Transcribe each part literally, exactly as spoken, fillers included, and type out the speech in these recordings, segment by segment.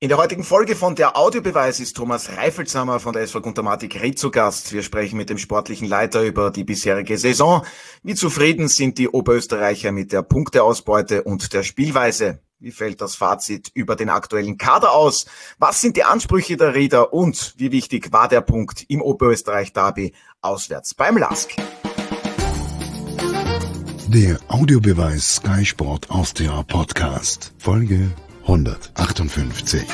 In der heutigen Folge von Der Audiobeweis ist Thomas Reifelshammer von der S V Guntermatic Ried zu Gast. Wir sprechen mit dem sportlichen Leiter über die bisherige Saison. Wie zufrieden sind die Oberösterreicher mit der Punkteausbeute und der Spielweise? Wie fällt das Fazit über den aktuellen Kader aus? Was sind die Ansprüche der Rieder und wie wichtig war der Punkt im Oberösterreich-Derby auswärts beim LASK? Der Audiobeweis Sky Sport Austria Podcast, Folge hundertachtundfünfzig.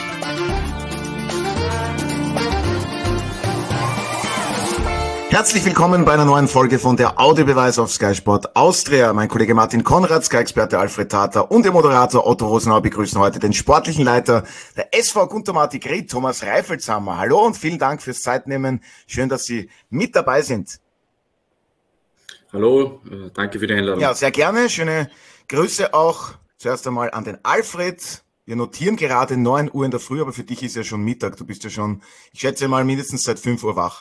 Herzlich willkommen bei einer neuen Folge von der Audiobeweis auf Sky Sport Austria. Mein Kollege Martin Konrad, Sky-Experte Alfred Tater und der Moderator Otto Rosenau begrüßen heute den sportlichen Leiter der S V Guntermatic Ried, Thomas Reifelshammer. Hallo und vielen Dank fürs Zeitnehmen. Schön, dass Sie mit dabei sind. Hallo, danke für die Einladung. Ja, sehr gerne. Schöne Grüße auch zuerst einmal an den Alfred. Wir notieren gerade neun Uhr in der Früh, aber für dich ist ja schon Mittag. Du bist ja schon, ich schätze mal, mindestens seit fünf Uhr wach.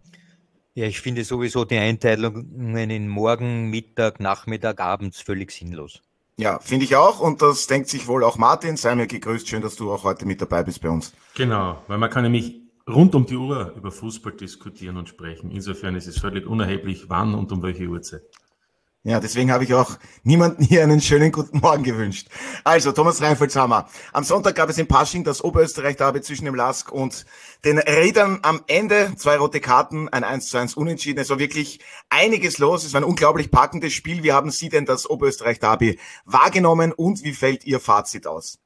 Ja, ich finde sowieso die Einteilungen in Morgen, Mittag, Nachmittag, abends völlig sinnlos. Ja, finde ich auch und das denkt sich wohl auch Martin. Sei mir gegrüßt, schön, dass du auch heute mit dabei bist bei uns. Genau, weil man kann nämlich rund um die Uhr über Fußball diskutieren und sprechen. Insofern ist es völlig unerheblich, wann und um welche Uhrzeit. Ja, deswegen habe ich auch niemanden hier einen schönen guten Morgen gewünscht. Also, Thomas Reifelshammer. Am Sonntag gab es in Pasching das Oberösterreich-Derby zwischen dem LASK und den Riedern. Am Ende zwei rote Karten, ein eins zu eins Unentschieden. Es war wirklich einiges los. Es war ein unglaublich packendes Spiel. Wie haben Sie denn das Oberösterreich-Derby wahrgenommen und wie fällt Ihr Fazit aus?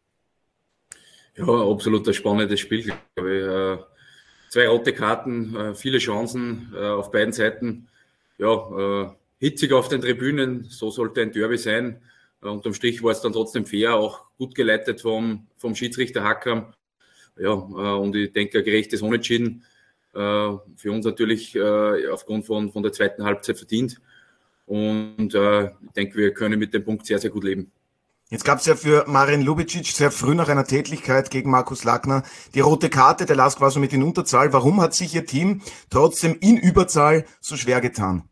Ja, absolut ein spannendes Spiel, glaube ich. Äh, zwei rote Karten, äh, viele Chancen äh, auf beiden Seiten. Ja, äh, hitzig auf den Tribünen, so sollte ein Derby sein. Äh, unterm Strich war es dann trotzdem fair, auch gut geleitet vom, vom Schiedsrichter Hackam. Ja, äh, und ich denke, ein gerechtes Unentschieden. Äh, für uns natürlich äh, aufgrund von, von der zweiten Halbzeit verdient. Und äh, ich denke, wir können mit dem Punkt sehr, sehr gut leben. Jetzt gab es ja für Marin Lubicic sehr früh nach einer Tätlichkeit gegen Markus Lackner die rote Karte. Der LASK war so mit in Unterzahl. Warum hat sich Ihr Team trotzdem in Überzahl so schwer getan?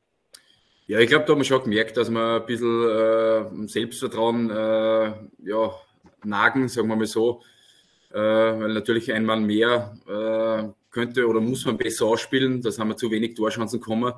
Ja, ich glaube, da haben wir schon gemerkt, dass wir ein bisschen äh, Selbstvertrauen äh, ja, nagen, sagen wir mal so. Äh, weil natürlich ein Mann mehr äh, könnte oder muss man besser ausspielen. Das haben wir zu wenig Torchancen bekommen.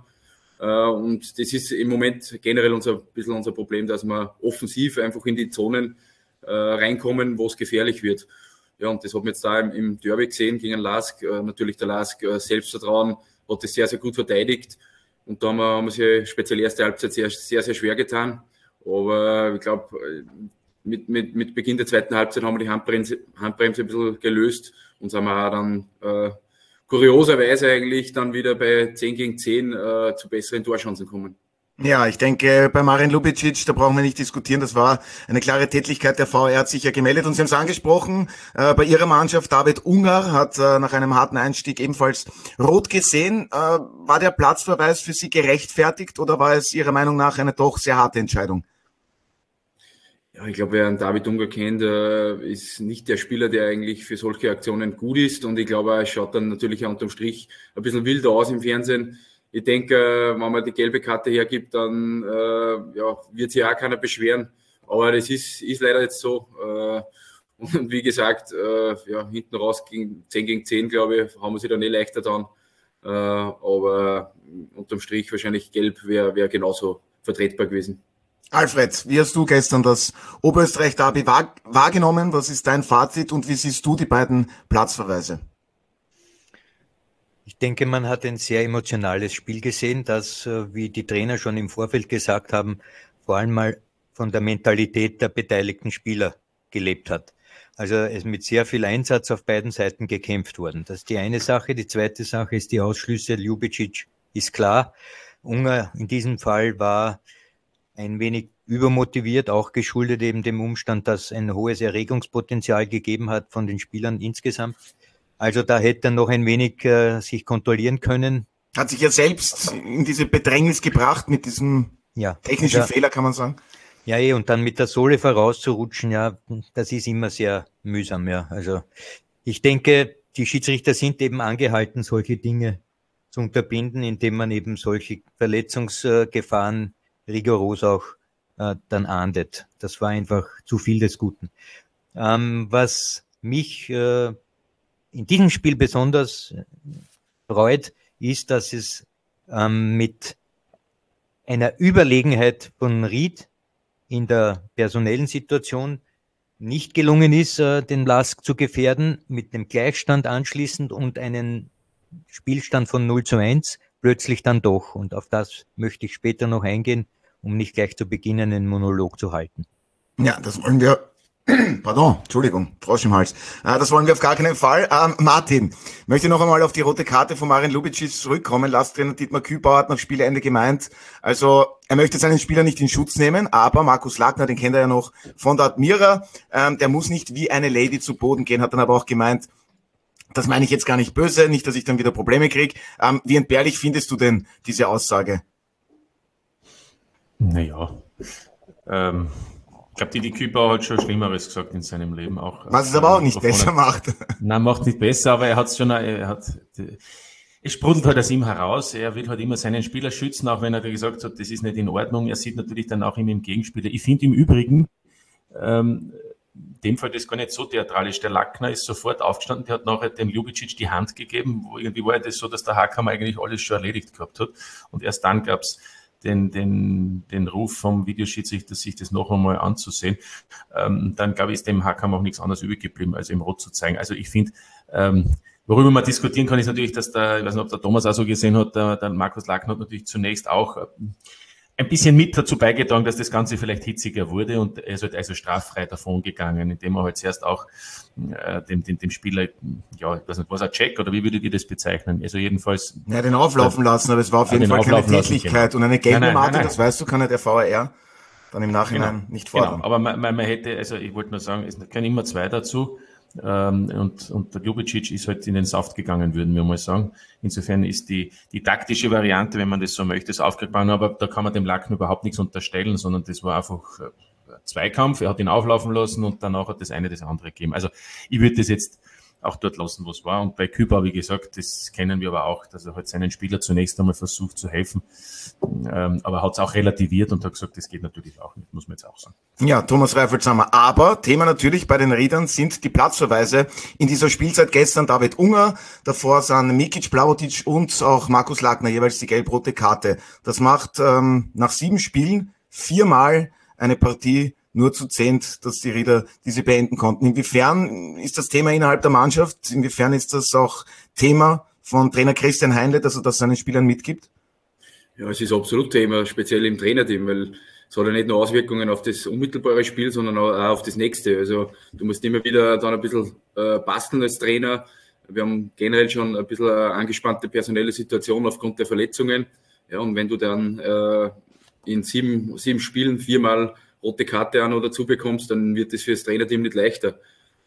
Und das ist im Moment generell unser ein bisschen unser Problem, dass wir offensiv einfach in die Zonen äh, reinkommen, wo es gefährlich wird. Ja, und das hat man jetzt da im, im Derby gesehen gegen den LASK. Äh, natürlich der LASK äh, Selbstvertrauen hat das sehr, sehr gut verteidigt. Und da haben wir, haben wir sich speziell erste Halbzeit sehr, sehr, sehr schwer getan. Aber ich glaube, mit, mit, mit Beginn der zweiten Halbzeit haben wir die Handbremse, Handbremse ein bisschen gelöst und sind wir auch dann äh, kurioserweise eigentlich dann wieder bei zehn gegen zehn äh, zu besseren Torchancen kommen. Ja, ich denke, bei Marin Lubicic, da brauchen wir nicht diskutieren, das war eine klare Tätlichkeit. Der V R hat sich ja gemeldet und Sie haben es angesprochen, äh, bei Ihrer Mannschaft David Ungar hat äh, nach einem harten Einstieg ebenfalls rot gesehen. Äh, war der Platzverweis für Sie gerechtfertigt oder war es Ihrer Meinung nach eine doch sehr harte Entscheidung? Ja, ich glaube, wer einen David Ungar kennt, äh, ist nicht der Spieler, der eigentlich für solche Aktionen gut ist. Und ich glaube, er schaut dann natürlich auch unterm Strich ein bisschen wilder aus im Fernsehen. Ich denke, äh, wenn man die gelbe Karte hergibt, dann äh, ja, wird sich auch keiner beschweren. Aber das ist, ist leider jetzt so. Äh, und wie gesagt, äh, ja, hinten raus gegen zehn gegen zehn, glaube ich, haben wir sich dann eh leichter dann. Äh, aber unterm Strich wahrscheinlich gelb wäre wär genauso vertretbar gewesen. Alfred, wie hast du gestern das Oberösterreich-Derby wahr, wahrgenommen? Was ist dein Fazit und wie siehst du die beiden Platzverweise? Ich denke, man hat ein sehr emotionales Spiel gesehen, das, wie die Trainer schon im Vorfeld gesagt haben, vor allem mal von der Mentalität der beteiligten Spieler gelebt hat. Also es ist mit sehr viel Einsatz auf beiden Seiten gekämpft worden. Das ist die eine Sache. Die zweite Sache ist die Ausschlüsse. Lubicic ist klar. Ungar in diesem Fall war ein wenig übermotiviert, auch geschuldet eben dem Umstand, dass ein hohes Erregungspotenzial gegeben hat von den Spielern insgesamt. Also da hätte er noch ein wenig äh, sich kontrollieren können. Hat sich ja selbst in diese Bedrängnis gebracht mit diesem ja, technischen also, Fehler, kann man sagen. Ja, eh, und dann mit der Sohle vorauszurutschen, ja, das ist immer sehr mühsam, ja. Also ich denke, die Schiedsrichter sind eben angehalten, solche Dinge zu unterbinden, indem man eben solche Verletzungsgefahren rigoros auch äh, dann ahndet. Das war einfach zu viel des Guten. Ähm, was mich äh, in diesem Spiel besonders freut, ist, dass es ähm, mit einer Überlegenheit von Ried in der personellen Situation nicht gelungen ist, äh, den Lask zu gefährden, mit dem Gleichstand anschließend und einen Spielstand von null zu eins plötzlich dann doch. Und auf das möchte ich später noch eingehen, um nicht gleich zu Beginn einen Monolog zu halten. Ja, das wollen wir, pardon, Entschuldigung, Frosch im Hals. Äh, das wollen wir auf gar keinen Fall. Ähm, Martin, möchte noch einmal auf die rote Karte von Marin Ljubicic zurückkommen. Lasttrainer Dietmar Kübauer hat nach Spielende gemeint, also er möchte seinen Spieler nicht in Schutz nehmen, aber Markus Lagner, den kennt er ja noch von der Admira, ähm, der muss nicht wie eine Lady zu Boden gehen, hat dann aber auch gemeint, das meine ich jetzt gar nicht böse, nicht, dass ich dann wieder Probleme kriege. Ähm, wie entbehrlich findest du denn diese Aussage? Naja, ähm, ich glaube, die, die Kübauer hat schon Schlimmeres gesagt in seinem Leben. Auch, was es aber auch nicht besser macht. Nein, macht nicht besser, aber er hat es schon, er hat, es sprudelt halt aus ihm heraus. Er will halt immer seinen Spieler schützen, auch wenn er gesagt hat, das ist nicht in Ordnung. Er sieht natürlich dann auch immer im Gegenspieler. Ich finde im Übrigen, ähm, in dem Fall das gar nicht so theatralisch. Der Lackner ist sofort aufgestanden, der hat nachher dem Ljubicic die Hand gegeben, wo irgendwie war das so, dass der Hackhammer eigentlich alles schon erledigt gehabt hat. Und erst dann gab's den, den, den Ruf vom Videoschiedsrichter, sich das noch einmal anzusehen. Ähm, dann, glaube ich, ist dem Hackhammer auch nichts anderes übrig geblieben, als ihm rot zu zeigen. Also ich finde, ähm, worüber man diskutieren kann, ist natürlich, dass der, ich weiß nicht, ob der Thomas auch so gesehen hat, der, der Markus Lackner hat natürlich zunächst auch ähm, ein bisschen mit dazu beigetragen, dass das Ganze vielleicht hitziger wurde, und er ist halt also straffrei davon gegangen, indem er halt zuerst auch äh, dem, dem, dem Spieler, ja, ich weiß nicht, was ein Check, oder wie würdet ihr das bezeichnen? Also jedenfalls... Ja, den auflaufen äh, lassen, aber es war auf jeden Fall keine Tätlichkeit lassen, genau. Und eine gelbe Marke, das weißt du, kann ja der V R R dann im Nachhinein genau, nicht fordern. Genau, aber man, man, man hätte, also ich wollte nur sagen, es können immer zwei dazu, ähm, und, und der Ljubicic ist halt in den Saft gegangen, würden wir mal sagen. Insofern ist die, die taktische Variante, wenn man das so möchte, ist aufgegangen, aber da kann man dem Lacken überhaupt nichts unterstellen, sondern das war einfach ein Zweikampf, er hat ihn auflaufen lassen und danach hat das eine das andere gegeben. Also ich würde das jetzt auch dort lassen, wo es war. Und bei Kübauer, wie gesagt, das kennen wir aber auch, dass er halt seinen Spieler zunächst einmal versucht zu helfen, ähm, aber hat es auch relativiert und hat gesagt, das geht natürlich auch nicht, muss man jetzt auch sagen. Ja, Thomas Reifelshammer. Aber Thema natürlich bei den Riedern sind die Platzverweise. In dieser Spielzeit gestern David Unger, davor sind Mikic, Blahotic und auch Markus Lagner jeweils die gelb-rote Karte. Das macht ähm, nach sieben Spielen viermal eine Partie nur zu zehnt, dass die Rieder diese beenden konnten. Inwiefern ist das Thema innerhalb der Mannschaft? Inwiefern ist das auch Thema von Trainer Christian Heinle, dass er das seinen Spielern mitgibt? Ja, es ist absolut Thema, speziell im Trainerteam, weil es hat ja nicht nur Auswirkungen auf das unmittelbare Spiel, sondern auch auf das nächste. Also du musst immer wieder dann ein bisschen äh, basteln als Trainer. Wir haben generell schon ein bisschen eine angespannte personelle Situation aufgrund der Verletzungen. Ja, und wenn du dann äh, in sieben, sieben Spielen viermal rote Karte auch noch dazu bekommst, dann wird das für das Trainerteam nicht leichter.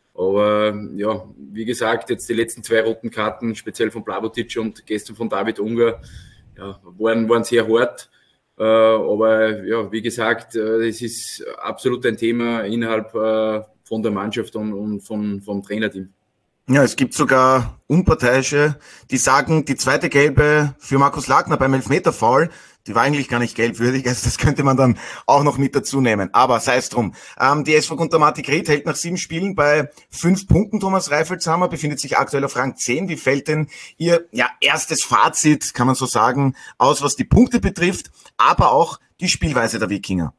Aber ja, wie gesagt, jetzt die letzten zwei roten Karten, speziell von Blahotic und gestern von David Unger, ja, waren, waren sehr hart. Äh, aber ja, wie gesagt, äh, es ist absolut ein Thema innerhalb äh, von der Mannschaft und, und von, vom Trainerteam. Ja, es gibt sogar Unparteiische, die sagen, die zweite Gelbe für Markus Lagner beim Elfmeter-Foul, die war eigentlich gar nicht gelbwürdig, also das könnte man dann auch noch mit dazu nehmen. Aber sei es drum. Ähm, die S V Guntermatik Ried hält nach sieben Spielen bei fünf Punkten. Thomas Reifelshammer befindet sich aktuell auf Rang zehn. Wie fällt denn Ihr ja, erstes Fazit, kann man so sagen, aus, was die Punkte betrifft, aber auch die Spielweise der Wikinger?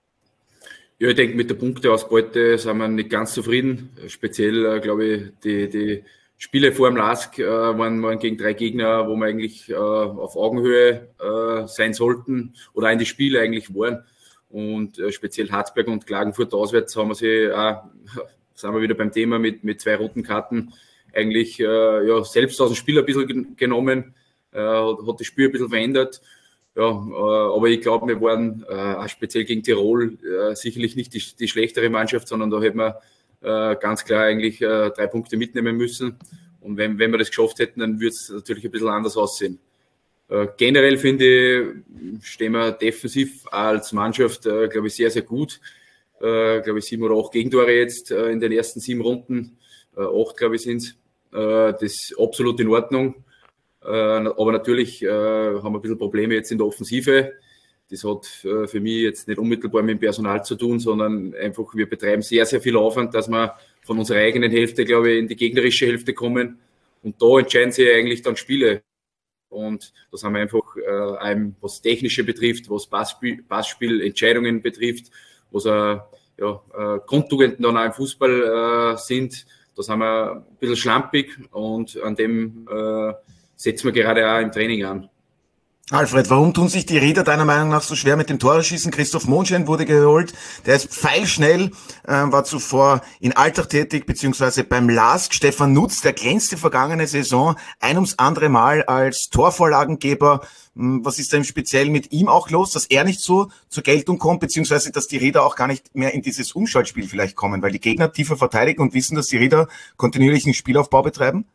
Ja, ich denke, mit der Punkteausbeute sind wir nicht ganz zufrieden. Speziell, äh, glaube ich, die, die Spiele vor dem Lask äh, waren, waren gegen drei Gegner, wo wir eigentlich äh, auf Augenhöhe äh, sein sollten oder in die Spiele eigentlich waren. Und äh, speziell Harzberg und Klagenfurt auswärts haben wir sie auch, sind wir wieder beim Thema mit, mit zwei roten Karten eigentlich äh, ja, selbst aus dem Spiel ein bisschen genommen, äh, hat, hat das Spiel ein bisschen verändert. Ja, äh, aber ich glaube, wir waren äh, auch speziell gegen Tirol äh, sicherlich nicht die, die schlechtere Mannschaft, sondern da hätten wir äh, ganz klar eigentlich äh, drei Punkte mitnehmen müssen. Und wenn, wenn wir das geschafft hätten, dann würde es natürlich ein bisschen anders aussehen. Äh, generell finde ich, stehen wir defensiv als Mannschaft, äh, glaube ich, sehr, sehr gut. Äh, glaube ich, sieben oder acht Gegentore jetzt äh, in den ersten sieben Runden. Äh, acht, glaube ich, sind es. Äh, das ist absolut in Ordnung. Aber natürlich äh, haben wir ein bisschen Probleme jetzt in der Offensive. Das hat äh, für mich jetzt nicht unmittelbar mit dem Personal zu tun, sondern einfach, wir betreiben sehr, sehr viel Aufwand, dass wir von unserer eigenen Hälfte, glaube ich, in die gegnerische Hälfte kommen. Und da entscheiden sie eigentlich dann Spiele. Und das haben wir einfach, äh, einem, was Technische betrifft, was Passspiel, Passspiel Entscheidungen betrifft, was äh, ja, äh, Grundtugenden dann auch im Fußball äh, sind. Das haben wir ein bisschen schlampig und an dem äh, setzen wir gerade auch im Training an. Alfred, warum tun sich die Rieder deiner Meinung nach so schwer mit dem Toreschießen? Christoph Mondschein wurde geholt, der ist pfeilschnell, äh, war zuvor in Altach tätig, beziehungsweise beim L A S K. Stefan Nutz, der glänzte vergangene Saison ein ums andere Mal als Torvorlagengeber. Was ist denn speziell mit ihm auch los, dass er nicht so zur Geltung kommt, beziehungsweise dass die Rieder auch gar nicht mehr in dieses Umschaltspiel vielleicht kommen, weil die Gegner tiefer verteidigen und wissen, dass die Rieder kontinuierlichen Spielaufbau betreiben?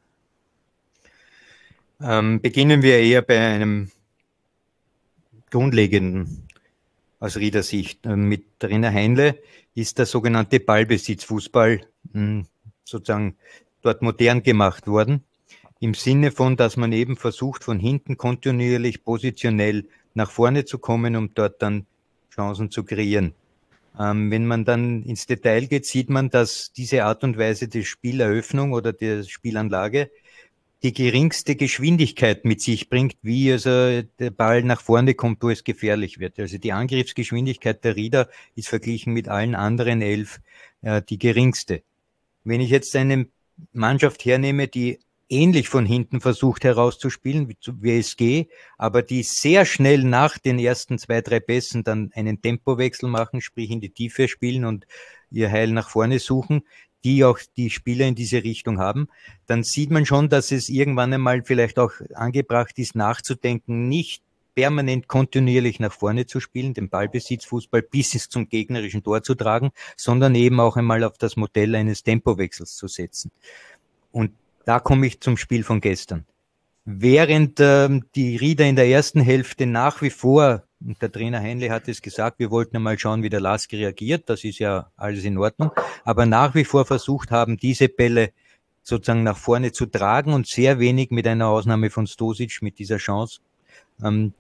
Ähm, beginnen wir eher bei einem Grundlegenden aus Rieder Sicht. Mit Trainer Heinle ist der sogenannte Ballbesitzfußball mh, sozusagen dort modern gemacht worden, im Sinne von, dass man eben versucht, von hinten kontinuierlich positionell nach vorne zu kommen, um dort dann Chancen zu kreieren. Ähm, wenn man dann ins Detail geht, sieht man, dass diese Art und Weise der Spieleröffnung oder der Spielanlage die geringste Geschwindigkeit mit sich bringt, wie also der Ball nach vorne kommt, wo es gefährlich wird. Also die Angriffsgeschwindigkeit der Rieder ist verglichen mit allen anderen elf äh, die geringste. Wenn ich jetzt eine Mannschaft hernehme, die ähnlich von hinten versucht herauszuspielen, wie zu W S G, aber die sehr schnell nach den ersten zwei, drei Pässen dann einen Tempowechsel machen, sprich in die Tiefe spielen und ihr Heil nach vorne suchen, die auch die Spieler in diese Richtung haben, dann sieht man schon, dass es irgendwann einmal vielleicht auch angebracht ist, nachzudenken, nicht permanent kontinuierlich nach vorne zu spielen, den Ballbesitzfußball bis es zum gegnerischen Tor zu tragen, sondern eben auch einmal auf das Modell eines Tempowechsels zu setzen. Und da komme ich zum Spiel von gestern. Während ähm, die Rieder in der ersten Hälfte nach wie vor, und der Trainer Heinle hat es gesagt, wir wollten einmal schauen, wie der L A S K reagiert, das ist ja alles in Ordnung, aber nach wie vor versucht haben, diese Bälle sozusagen nach vorne zu tragen und sehr wenig mit einer Ausnahme von Stosic mit dieser Chance ähm,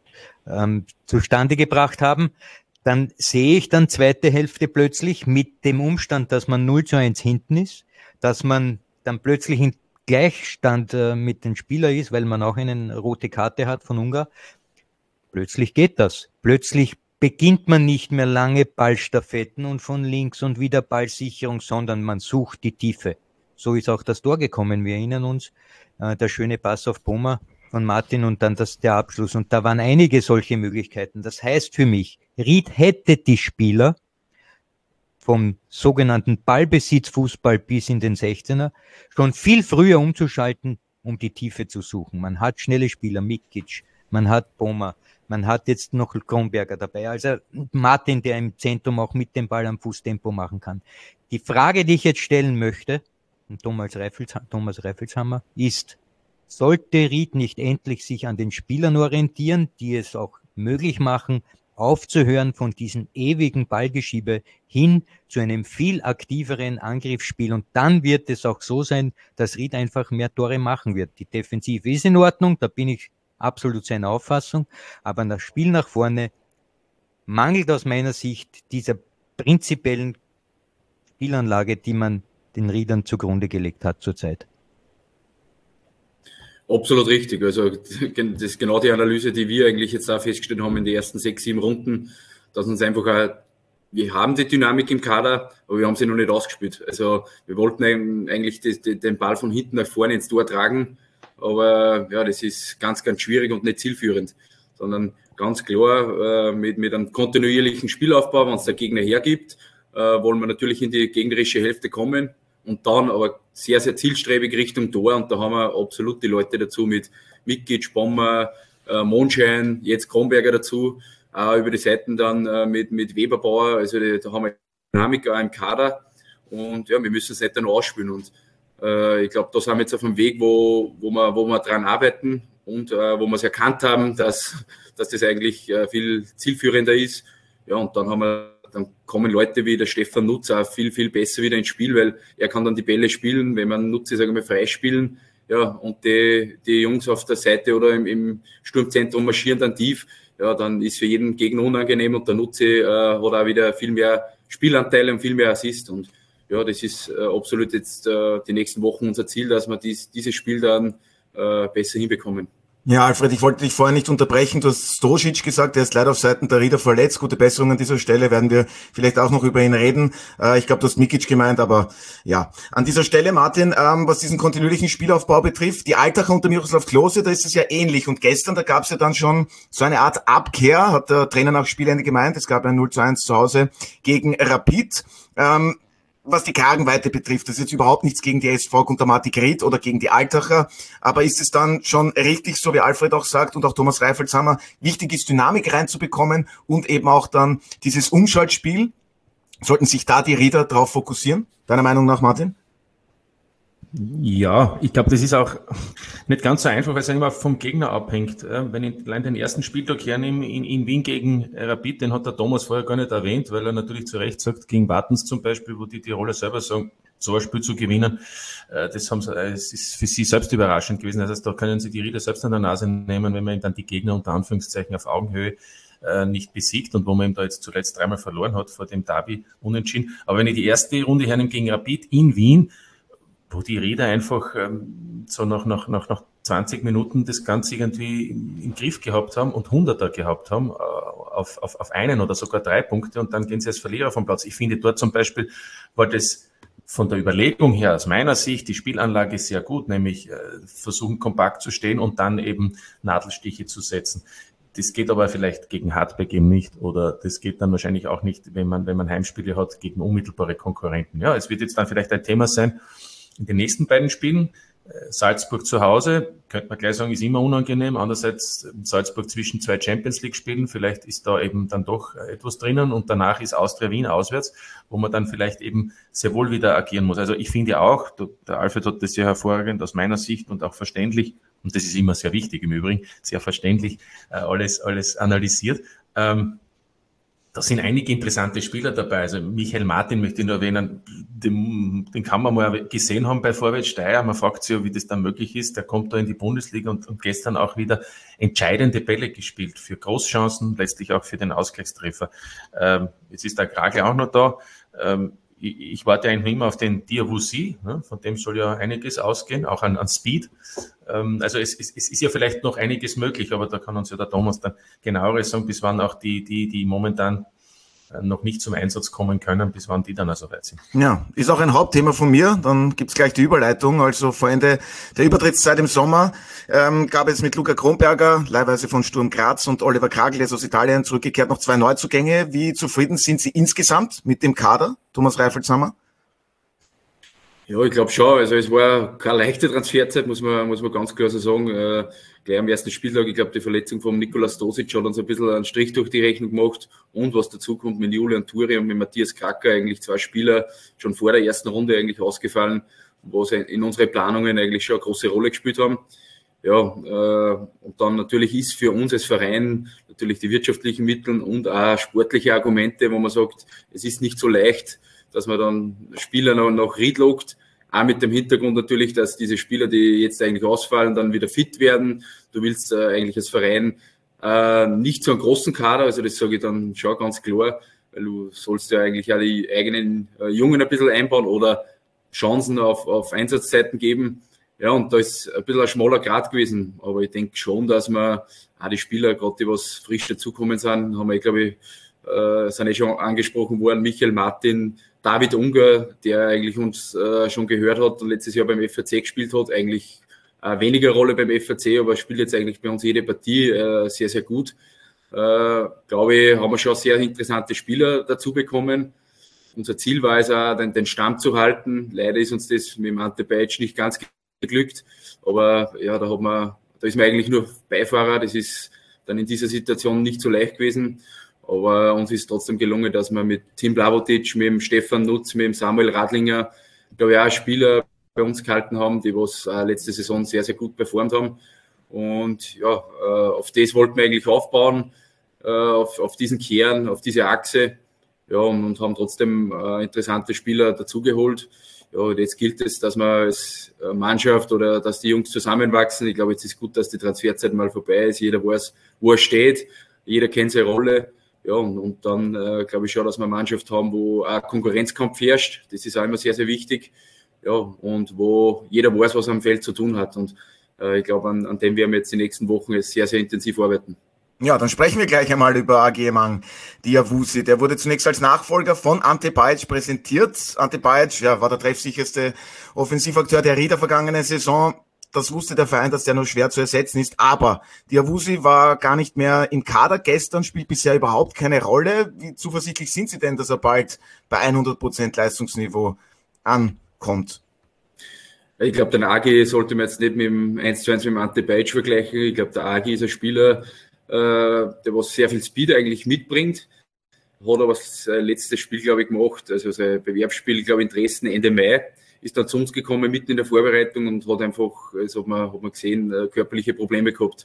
ähm, zustande gebracht haben, dann sehe ich dann zweite Hälfte plötzlich mit dem Umstand, dass man null zu eins hinten ist, dass man dann plötzlich in Gleichstand äh, mit den Spielern ist, weil man auch eine rote Karte hat von Ungar. Plötzlich geht das. Plötzlich beginnt man nicht mehr lange Ballstaffetten und von links und wieder Ballsicherung, sondern man sucht die Tiefe. So ist auch das Tor gekommen. Wir erinnern uns, äh, der schöne Pass auf Boma von Martin und dann das, der Abschluss. Und da waren einige solche Möglichkeiten. Das heißt für mich, Ried hätte die Spieler vom sogenannten Ballbesitzfußball bis in den sechzehner schon viel früher umzuschalten, um die Tiefe zu suchen. Man hat schnelle Spieler, Mikic, man hat Boma, man hat jetzt noch Kronberger dabei, also Martin, der im Zentrum auch mit dem Ball am Fußtempo machen kann. Die Frage, die ich jetzt stellen möchte, und Thomas Reifels, Thomas Reifelshammer, ist, sollte Ried nicht endlich sich an den Spielern orientieren, die es auch möglich machen, aufzuhören von diesem ewigen Ballgeschiebe hin zu einem viel aktiveren Angriffsspiel. Und dann wird es auch so sein, dass Ried einfach mehr Tore machen wird. Die Defensive ist in Ordnung, da bin ich absolut seiner Auffassung, aber das Spiel nach vorne mangelt aus meiner Sicht dieser prinzipiellen Spielanlage, die man den Riedern zugrunde gelegt hat zurzeit. Absolut richtig. Also das ist genau die Analyse, die wir eigentlich jetzt auch festgestellt haben in den ersten sechs, sieben Runden, dass uns einfach auch, wir haben die Dynamik im Kader, aber wir haben sie noch nicht ausgespielt. Also wir wollten eigentlich den Ball von hinten nach vorne ins Tor tragen, aber ja, das ist ganz, ganz schwierig und nicht zielführend, sondern ganz klar äh, mit, mit einem kontinuierlichen Spielaufbau, wenn es der Gegner hergibt, äh, wollen wir natürlich in die gegnerische Hälfte kommen. Und dann aber sehr, sehr zielstrebig Richtung Tor. Und da haben wir absolut die Leute dazu mit Mikic, Bommer, äh, Mondschein, jetzt Kronberger dazu. Auch über die Seiten dann äh, mit, mit Weberbauer. Also die, da haben wir Dynamik auch im Kader. Und ja, wir müssen es nicht dann ausspielen. Und äh, ich glaube, da sind wir jetzt auf einem Weg, wo, wo, wir, wo wir dran arbeiten und äh, wo wir es erkannt haben, dass, dass das eigentlich äh, viel zielführender ist. Ja, und dann haben wir dann kommen Leute wie der Stefan Nutz auch viel, viel besser wieder ins Spiel, weil er kann dann die Bälle spielen, wenn man Nutz, sagen wir, freispielen. Ja, und die, die Jungs auf der Seite oder im, im Sturmzentrum marschieren dann tief. Ja, dann ist für jeden Gegner unangenehm und der Nutze äh, hat auch wieder viel mehr Spielanteile und viel mehr Assist. Und ja, das ist äh, absolut jetzt äh, die nächsten Wochen unser Ziel, dass wir dies, dieses Spiel dann äh, besser hinbekommen. Ja, Alfred, ich wollte dich vorher nicht unterbrechen. Du hast Stosic gesagt, der ist leider auf Seiten der Rieder verletzt. Gute Besserung an dieser Stelle, werden wir vielleicht auch noch über ihn reden. Äh, ich glaube, du hast Mikic gemeint, aber ja. An dieser Stelle, Martin, ähm, was diesen kontinuierlichen Spielaufbau betrifft, die Altacher unter Miroslav Klose, da ist es ja ähnlich. Und gestern, da gab es ja dann schon so eine Art Abkehr, hat der Trainer nach Spielende gemeint. Es gab ein null zu eins zu Hause gegen Rapid. Ähm, Was die Kragenweite betrifft, das ist jetzt überhaupt nichts gegen die S V Guntermatik Ried oder gegen die Altacher, aber ist es dann schon richtig, so wie Alfred auch sagt und auch Thomas Reifelshammer, wichtig ist, Dynamik reinzubekommen und eben auch dann dieses Umschaltspiel? Sollten sich da die Rieder drauf fokussieren, deiner Meinung nach, Martin? Ja, ich glaube, das ist auch nicht ganz so einfach, weil es ja immer vom Gegner abhängt. Wenn ich allein den ersten Spieltag hernehme in, in Wien gegen Rapid, den hat der Thomas vorher gar nicht erwähnt, weil er natürlich zu Recht sagt, gegen Wartens zum Beispiel, wo die Tiroler selber sagen, so ein Spiel zu gewinnen, das haben sie, es ist für sie selbst überraschend gewesen. Das heißt, da können sie die Rieder selbst an der Nase nehmen, wenn man eben dann die Gegner unter Anführungszeichen auf Augenhöhe nicht besiegt und wo man ihm da jetzt zuletzt dreimal verloren hat vor dem Derby unentschieden. Aber wenn ich die erste Runde hernehme gegen Rapid in Wien, wo die Rieder einfach ähm, so nach, nach, nach, nach zwanzig Minuten das Ganze irgendwie im, im Griff gehabt haben und Hunderter gehabt haben, äh, auf, auf, auf einen oder sogar drei Punkte und dann gehen sie als Verlierer vom Platz. Ich finde dort zum Beispiel war das von der Überlegung her, aus meiner Sicht, die Spielanlage sehr gut, nämlich äh, versuchen kompakt zu stehen und dann eben Nadelstiche zu setzen. Das geht aber vielleicht gegen Hartberg eben nicht oder das geht dann wahrscheinlich auch nicht, wenn man, wenn man Heimspiele hat gegen unmittelbare Konkurrenten. Ja, es wird jetzt dann vielleicht ein Thema sein, in den nächsten beiden Spielen, Salzburg zu Hause, könnte man gleich sagen, ist immer unangenehm. Andererseits Salzburg zwischen zwei Champions-League-Spielen, vielleicht ist da eben dann doch etwas drinnen und danach ist Austria Wien auswärts, wo man dann vielleicht eben sehr wohl wieder agieren muss. Also ich finde auch, der Alfred hat das sehr hervorragend aus meiner Sicht und auch verständlich, und das ist immer sehr wichtig im Übrigen, sehr verständlich alles, alles analysiert. Ähm, Da sind einige interessante Spieler dabei. Also Michael Martin möchte ich nur erwähnen, den, den kann man mal gesehen haben bei Vorwärts Steyr. Man fragt sich ja, wie das dann möglich ist. Der kommt da in die Bundesliga und, und gestern auch wieder entscheidende Bälle gespielt für Großchancen, letztlich auch für den Ausgleichstreffer. Ähm, jetzt ist der Kragel auch noch da. Ähm, ich, ich warte eigentlich immer auf den Diawusi, ne? Von dem soll ja einiges ausgehen, auch an, an Speed. Ähm, also es, es, es ist ja vielleicht noch einiges möglich, aber da kann uns ja der Thomas dann genaueres sagen, bis wann auch die, die, die momentan noch nicht zum Einsatz kommen können, bis wann die dann also weit sind. Ja, ist auch ein Hauptthema von mir. Dann gibt's gleich die Überleitung. Also vor Ende der Übertrittszeit im Sommer ähm, gab es mit Luca Kronberger, leihweise von Sturm Graz, und Oliver Kragel, der ist aus Italien zurückgekehrt, noch zwei Neuzugänge. Wie zufrieden sind Sie insgesamt mit dem Kader, Thomas Reifelshammer? Ja, ich glaube schon. Also es war keine leichte Transferzeit, muss man, muss man ganz klar so sagen. Äh, gleich am ersten Spieltag, ich glaube, die Verletzung von Nikola Stosic hat uns ein bisschen einen Strich durch die Rechnung gemacht. Und was dazu kommt mit Julian Turi und mit Matthias Kracker, eigentlich zwei Spieler schon vor der ersten Runde eigentlich ausgefallen, wo sie in unsere Planungen eigentlich schon eine große Rolle gespielt haben. Ja, äh, und dann natürlich ist für uns als Verein natürlich die wirtschaftlichen Mittel und auch sportliche Argumente, wo man sagt, es ist nicht so leicht, dass man dann Spieler noch, noch Ried lockt. Auch mit dem Hintergrund natürlich, dass diese Spieler, die jetzt eigentlich ausfallen, dann wieder fit werden. Du willst äh, eigentlich als Verein äh, nicht so einen großen Kader, also das sage ich dann schon ganz klar, weil du sollst ja eigentlich auch die eigenen äh, Jungen ein bisschen einbauen oder Chancen auf, auf Einsatzzeiten geben. Ja, und da ist ein bisschen ein schmaler Grad gewesen, aber ich denke schon, dass wir auch die Spieler, gerade die was frisch dazukommen sind, haben wir, ich glaube, äh, sind eh schon angesprochen worden, Michael Martin, David Unger, der eigentlich uns äh, schon gehört hat und letztes Jahr beim F A C gespielt hat, eigentlich äh, weniger Rolle beim F A C, aber spielt jetzt eigentlich bei uns jede Partie äh, sehr, sehr gut. Äh, glaube ich, haben wir schon sehr interessante Spieler dazu bekommen. Unser Ziel war es auch, den, den Stamm zu halten. Leider ist uns das mit dem Ante Bajic nicht ganz geglückt, aber ja, da hat man, da ist man eigentlich nur Beifahrer. Das ist dann in dieser Situation nicht so leicht gewesen. Aber uns ist trotzdem gelungen, dass wir mit Tim Blavotic, mit dem Stefan Nutz, mit dem Samuel Radlinger, glaube ich, auch Spieler bei uns gehalten haben, die was äh, letzte Saison sehr, sehr gut performt haben. Und ja, äh, auf das wollten wir eigentlich aufbauen, äh, auf, auf diesen Kern, auf diese Achse. Ja, und, und haben trotzdem äh, interessante Spieler dazugeholt. Ja, und jetzt gilt es, dass man als Mannschaft oder dass die Jungs zusammenwachsen. Ich glaube, jetzt ist gut, dass die Transferzeit mal vorbei ist. Jeder weiß, wo er steht. Jeder kennt seine Rolle. Ja, und, und dann äh, glaube ich schon, dass wir eine Mannschaft haben, wo auch Konkurrenzkampf herrscht. Das ist auch immer sehr, sehr wichtig. Ja, und wo jeder weiß, was er am Feld zu tun hat. Und äh, ich glaube, an, an dem werden wir jetzt die nächsten Wochen jetzt sehr, sehr intensiv arbeiten. Ja, dann sprechen wir gleich einmal über A G Emang Diawusi. Der wurde zunächst als Nachfolger von Ante Bajic präsentiert. Ante Bajic, ja, war der treffsicherste Offensivakteur der Rieder vergangenen Saison. Das wusste der Verein, dass der nur schwer zu ersetzen ist. Aber Diawusi war gar nicht mehr im Kader gestern, spielt bisher überhaupt keine Rolle. Wie zuversichtlich sind Sie denn, dass er bald bei hundert Prozent Leistungsniveau ankommt? Ich glaube, den Agi sollte man jetzt nicht mit dem eins zu eins mit dem Ante Bajic vergleichen. Ich glaube, der Agi ist ein Spieler, der was sehr viel Speed eigentlich mitbringt. Hat aber das letzte Spiel, glaube ich, gemacht, also sein Bewerbsspiel, glaube ich, in Dresden Ende Mai, ist dann zu uns gekommen, mitten in der Vorbereitung und hat einfach, also hat man, hat man gesehen, körperliche Probleme gehabt,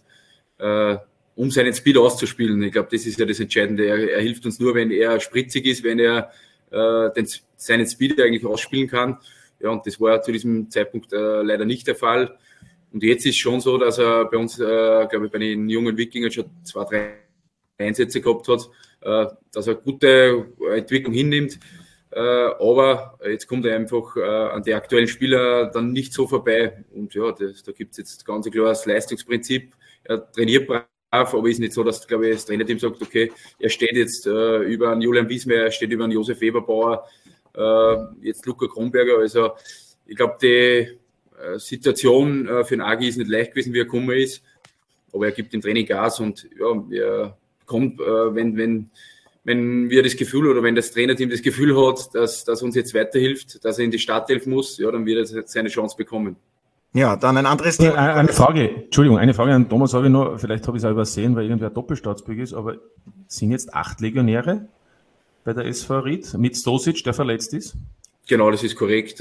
um seinen Speed auszuspielen. Ich glaube, das ist ja das Entscheidende. Er, er hilft uns nur, wenn er spritzig ist, wenn er den, seinen Speed eigentlich ausspielen kann. Ja, und das war zu diesem Zeitpunkt leider nicht der Fall. Und jetzt ist schon so, dass er bei uns, äh, glaube ich, bei den jungen Wikingern schon zwei, drei Einsätze gehabt hat, äh, dass er gute Entwicklung hinnimmt. Äh, aber jetzt kommt er einfach äh, an die aktuellen Spieler dann nicht so vorbei. Und ja, das, da gibt es jetzt ganz klar das Leistungsprinzip. Er trainiert brav, aber ist nicht so, dass, glaube ich, das Trainerteam sagt, okay, er steht jetzt äh, über einen Julian Wiesmeyer, er steht über einen Josef Weberbauer, äh, jetzt Luca Kronberger. Also ich glaube, die Situation für den Agi ist nicht leicht gewesen, wie er gekommen ist, aber er gibt im Training Gas und ja, er kommt, wenn, wenn, wenn wir das Gefühl oder wenn das Trainerteam das Gefühl hat, dass, dass uns jetzt weiterhilft, dass er in die Startelf muss, ja, dann wird er seine Chance bekommen. Ja, dann ein anderes Thema. Eine, eine Frage, Entschuldigung, eine Frage an Thomas habe ich noch, vielleicht habe ich es auch übersehen, weil irgendwer Doppelstaatsbürger ist, aber sind jetzt acht Legionäre bei der S V Ried mit Stosic, der verletzt ist? Genau, das ist korrekt.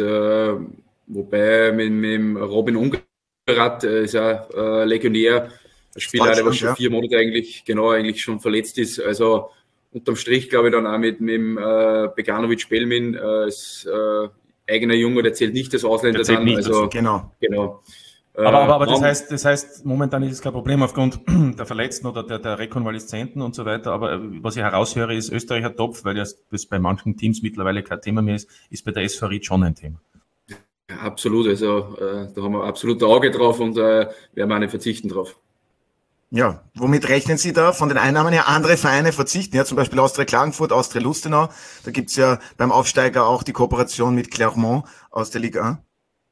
Wobei mit, mit dem Robin Ungerath äh, ist ja äh, Legionär, ein Spieler, der was schon ja. vier Monate eigentlich, genau, eigentlich schon verletzt ist. Also unterm Strich glaube ich dann auch mit, mit dem äh, Beganovic Belmin äh, als äh, eigener Junge, der zählt nicht als Ausländer dann. Nicht, also, genau. genau. Aber, aber, aber das heißt, das heißt, momentan ist es kein Problem aufgrund der Verletzten oder der, der Rekonvaleszenten und so weiter. Aber was ich heraushöre, ist Österreicher Topf, weil das, das bei manchen Teams mittlerweile kein Thema mehr ist, ist bei der S V Ried schon ein Thema. Absolut, also äh, da haben wir absolut ein Auge drauf und äh, werden wir auch nicht verzichten drauf. Ja, womit rechnen Sie da von den Einnahmen her? Andere Vereine verzichten, ja, zum Beispiel Austria Klagenfurt, Austria Lustenau. Da gibt's ja beim Aufsteiger auch die Kooperation mit Clermont aus der Liga eins.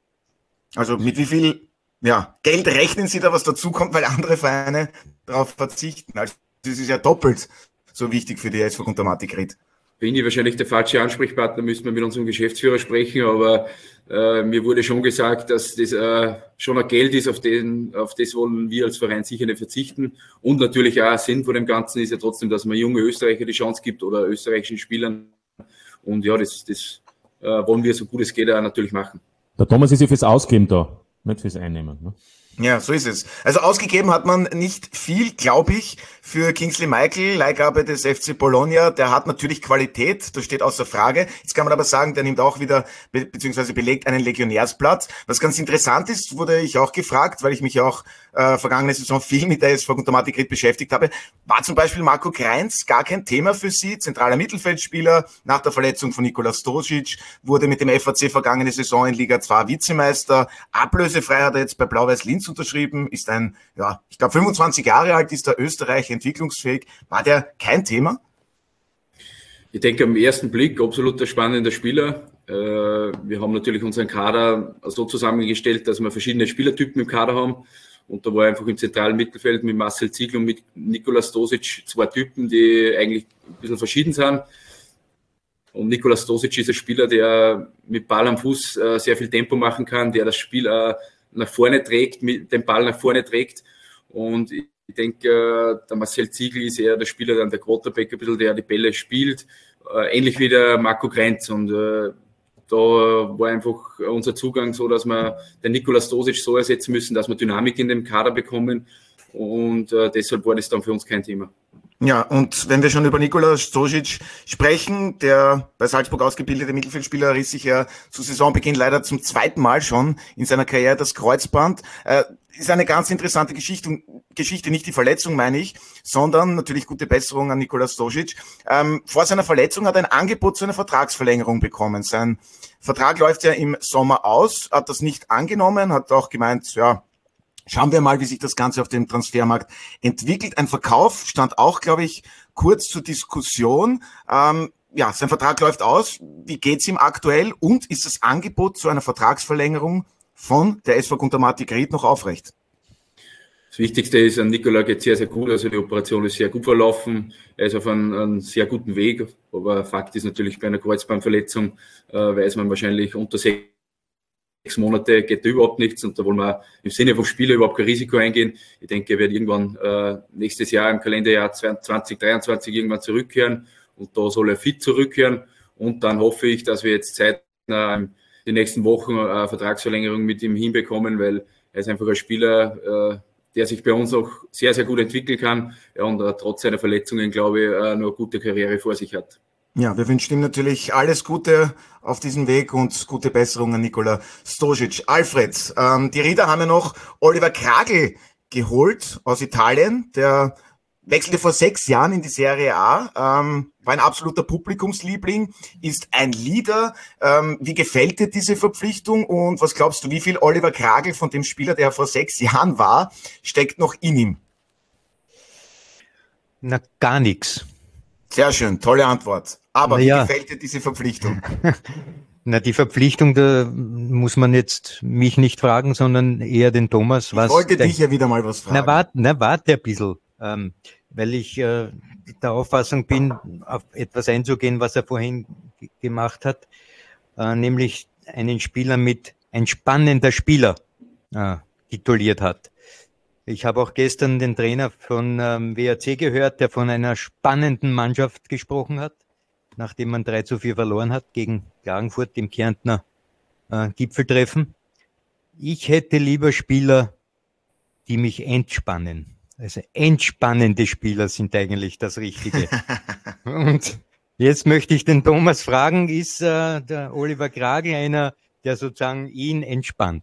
Also mit wie viel ja, Geld rechnen Sie da, was dazukommt, weil andere Vereine darauf verzichten? Also das ist ja doppelt so wichtig für die S V Guntermatic Ried. Bin ich wahrscheinlich der falsche Ansprechpartner, müssen wir mit unserem Geschäftsführer sprechen, aber äh, mir wurde schon gesagt, dass das äh, schon ein Geld ist, auf, den, auf das wollen wir als Verein sicher nicht verzichten. Und natürlich auch Sinn von dem Ganzen ist ja trotzdem, dass man junge Österreicher die Chance gibt oder österreichischen Spielern. Und ja, das, das äh, wollen wir so gut es geht auch natürlich machen. Der Thomas ist ja fürs Ausgeben da, nicht fürs Einnehmen. Ne? Ja, so ist es. Also ausgegeben hat man nicht viel, glaube ich, für Kingsley Michael, Leihgabe des F C Bologna. Der hat natürlich Qualität, das steht außer Frage. Jetzt kann man aber sagen, der nimmt auch wieder, be- beziehungsweise belegt einen Legionärsplatz. Was ganz interessant ist, wurde ich auch gefragt, weil ich mich auch äh, vergangene Saison viel mit der S V Guntermatic Ried beschäftigt habe. War zum Beispiel Marco Kreins gar kein Thema für Sie? Zentraler Mittelfeldspieler, nach der Verletzung von Nikola Stosic, wurde mit dem F A C vergangene Saison in Liga zwei Vizemeister. Ablösefrei hat er jetzt bei Blau-Weiß Linz unterschrieben, ist ein, ja, ich glaube fünfundzwanzig Jahre alt, ist der Österreich entwicklungsfähig. War der kein Thema? Ich denke, am ersten Blick absolut der spannende Spieler. Wir haben natürlich unseren Kader so zusammengestellt, dass wir verschiedene Spielertypen im Kader haben. Und da war einfach im zentralen Mittelfeld mit Marcel Ziegl und mit Nikola Stosic zwei Typen, die eigentlich ein bisschen verschieden sind. Und Nikola Stosic ist ein Spieler, der mit Ball am Fuß sehr viel Tempo machen kann, der das Spiel nach vorne trägt, mit dem Ball nach vorne trägt. Und ich denke, der Marcel Ziegl ist eher der Spieler, dann der Quarterback, ein bisschen, der die Bälle spielt, ähnlich wie der Marco Kreins. Und äh, da war einfach unser Zugang so, dass wir den Nikola Stosic so ersetzen müssen, dass wir Dynamik in dem Kader bekommen. Und äh, deshalb war das dann für uns kein Thema. Ja, und wenn wir schon über Nikola Stosic sprechen, der bei Salzburg ausgebildete Mittelfeldspieler riss sich ja zu Saisonbeginn leider zum zweiten Mal schon in seiner Karriere das Kreuzband. Äh, ist eine ganz interessante Geschichte. Geschichte, nicht die Verletzung meine ich, sondern natürlich gute Besserung an Nikola Stosic. Ähm, vor seiner Verletzung hat er ein Angebot zu einer Vertragsverlängerung bekommen. Sein Vertrag läuft ja im Sommer aus, hat das nicht angenommen, hat auch gemeint, ja, schauen wir mal, wie sich das Ganze auf dem Transfermarkt entwickelt. Ein Verkauf stand auch, glaube ich, kurz zur Diskussion. Ähm, ja, sein Vertrag läuft aus. Wie geht's ihm aktuell? Und ist das Angebot zu einer Vertragsverlängerung von der S V Gunter-Martig Ried noch aufrecht? Das Wichtigste ist, an Nikola geht sehr, sehr gut. Also die Operation ist sehr gut verlaufen. Er ist auf einem, einem sehr guten Weg. Aber Fakt ist natürlich, bei einer Kreuzbandverletzung äh, weiß man wahrscheinlich unter sechs Monate geht da überhaupt nichts. Und da wollen wir im Sinne vom Spieler überhaupt kein Risiko eingehen. Ich denke, er wird irgendwann äh, nächstes Jahr im Kalenderjahr zwanzig dreiundzwanzig irgendwann zurückkehren. Und da soll er fit zurückkehren. Und dann hoffe ich, dass wir jetzt zeitnah in den nächsten Wochen eine Vertragsverlängerung mit ihm hinbekommen, weil er ist einfach ein Spieler, der sich bei uns auch sehr, sehr gut entwickeln kann, ja, und trotz seiner Verletzungen, glaube ich, noch eine gute Karriere vor sich hat. Ja, wir wünschen ihm natürlich alles Gute auf diesem Weg und gute Besserung an Nikola Stosic. Alfred, ähm, die Rieder haben ja noch Oliver Kragl geholt aus Italien, der wechselte vor sechs Jahren in die Serie A, ähm, war ein absoluter Publikumsliebling, ist ein Leader. Ähm, wie gefällt dir diese Verpflichtung und was glaubst du, wie viel Oliver Kragl von dem Spieler, der vor sechs Jahren war, steckt noch in ihm? Na, gar nichts. Sehr schön, tolle Antwort. Aber Na wie ja. gefällt dir diese Verpflichtung? Na, die Verpflichtung, da muss man jetzt mich nicht fragen, sondern eher den Thomas. Was ich wollte der, dich ja wieder mal was fragen. Na, warte, na, warte ein bisschen. Ähm, weil ich äh, der Auffassung bin, auf etwas einzugehen, was er vorhin g- gemacht hat, äh, nämlich einen Spieler mit ein spannender Spieler äh, tituliert hat. Ich habe auch gestern den Trainer von ähm, W R C gehört, der von einer spannenden Mannschaft gesprochen hat, nachdem man drei zu vier verloren hat gegen Klagenfurt im Kärntner äh, Gipfeltreffen. Ich hätte lieber Spieler, die mich entspannen. Also entspannende Spieler sind eigentlich das Richtige. Und jetzt möchte ich den Thomas fragen, ist äh, der Oliver Kragl einer, der sozusagen ihn entspannt?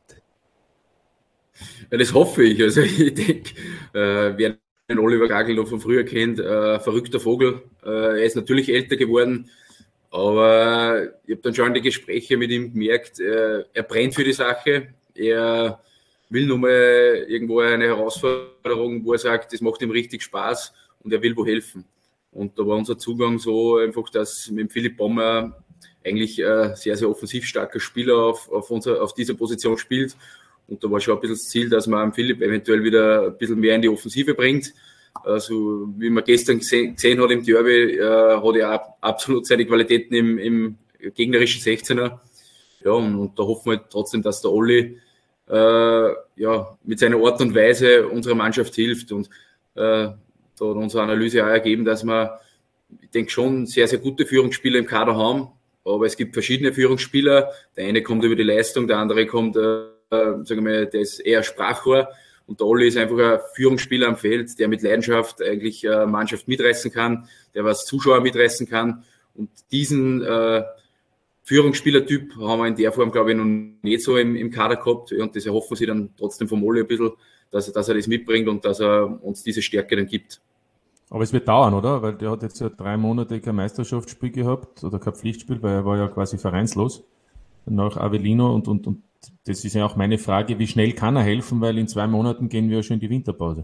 Ja, das hoffe ich. Also ich denke, äh, wer den Oliver Kragl noch von früher kennt, äh, verrückter Vogel. Äh, er ist natürlich älter geworden, aber ich habe dann schon in die Gespräche mit ihm gemerkt, äh, er brennt für die Sache. Er will nur mal irgendwo eine Herausforderung, wo er sagt, das macht ihm richtig Spaß und er will wo helfen. Und da war unser Zugang so einfach, dass mit Philipp Bommer eigentlich ein sehr, sehr offensiv starker Spieler auf, auf, unser, auf dieser Position spielt. Und da war schon ein bisschen das Ziel, dass man Philipp eventuell wieder ein bisschen mehr in die Offensive bringt. Also wie man gestern gesehen, gesehen hat im Derby, äh, hat er absolut seine Qualitäten im, im gegnerischen sechzehner. Ja, und, und da hoffen wir trotzdem, dass der Olli Äh, ja, mit seiner Art und Weise unserer Mannschaft hilft. Und äh, da hat unsere Analyse auch ergeben, dass wir, ich denke, schon sehr, sehr gute Führungsspieler im Kader haben. Aber es gibt verschiedene Führungsspieler. Der eine kommt über die Leistung, der andere kommt, äh, sagen wir, der ist eher Sprachrohr. Und der Olli ist einfach ein Führungsspieler am Feld, der mit Leidenschaft eigentlich eine Mannschaft mitreißen kann, der was Zuschauer mitreißen kann. Und diesen äh, Führungsspielertyp haben wir in der Form, glaube ich, noch nicht so im, im Kader gehabt. Und das erhoffen sie dann trotzdem vom Olli ein bisschen, dass er, dass er das mitbringt und dass er uns diese Stärke dann gibt. Aber es wird dauern, oder? Weil der hat jetzt ja drei Monate kein Meisterschaftsspiel gehabt oder kein Pflichtspiel, weil er war ja quasi vereinslos nach Avellino. Und, und, und das ist ja auch meine Frage, wie schnell kann er helfen? Weil in zwei Monaten gehen wir ja schon in die Winterpause.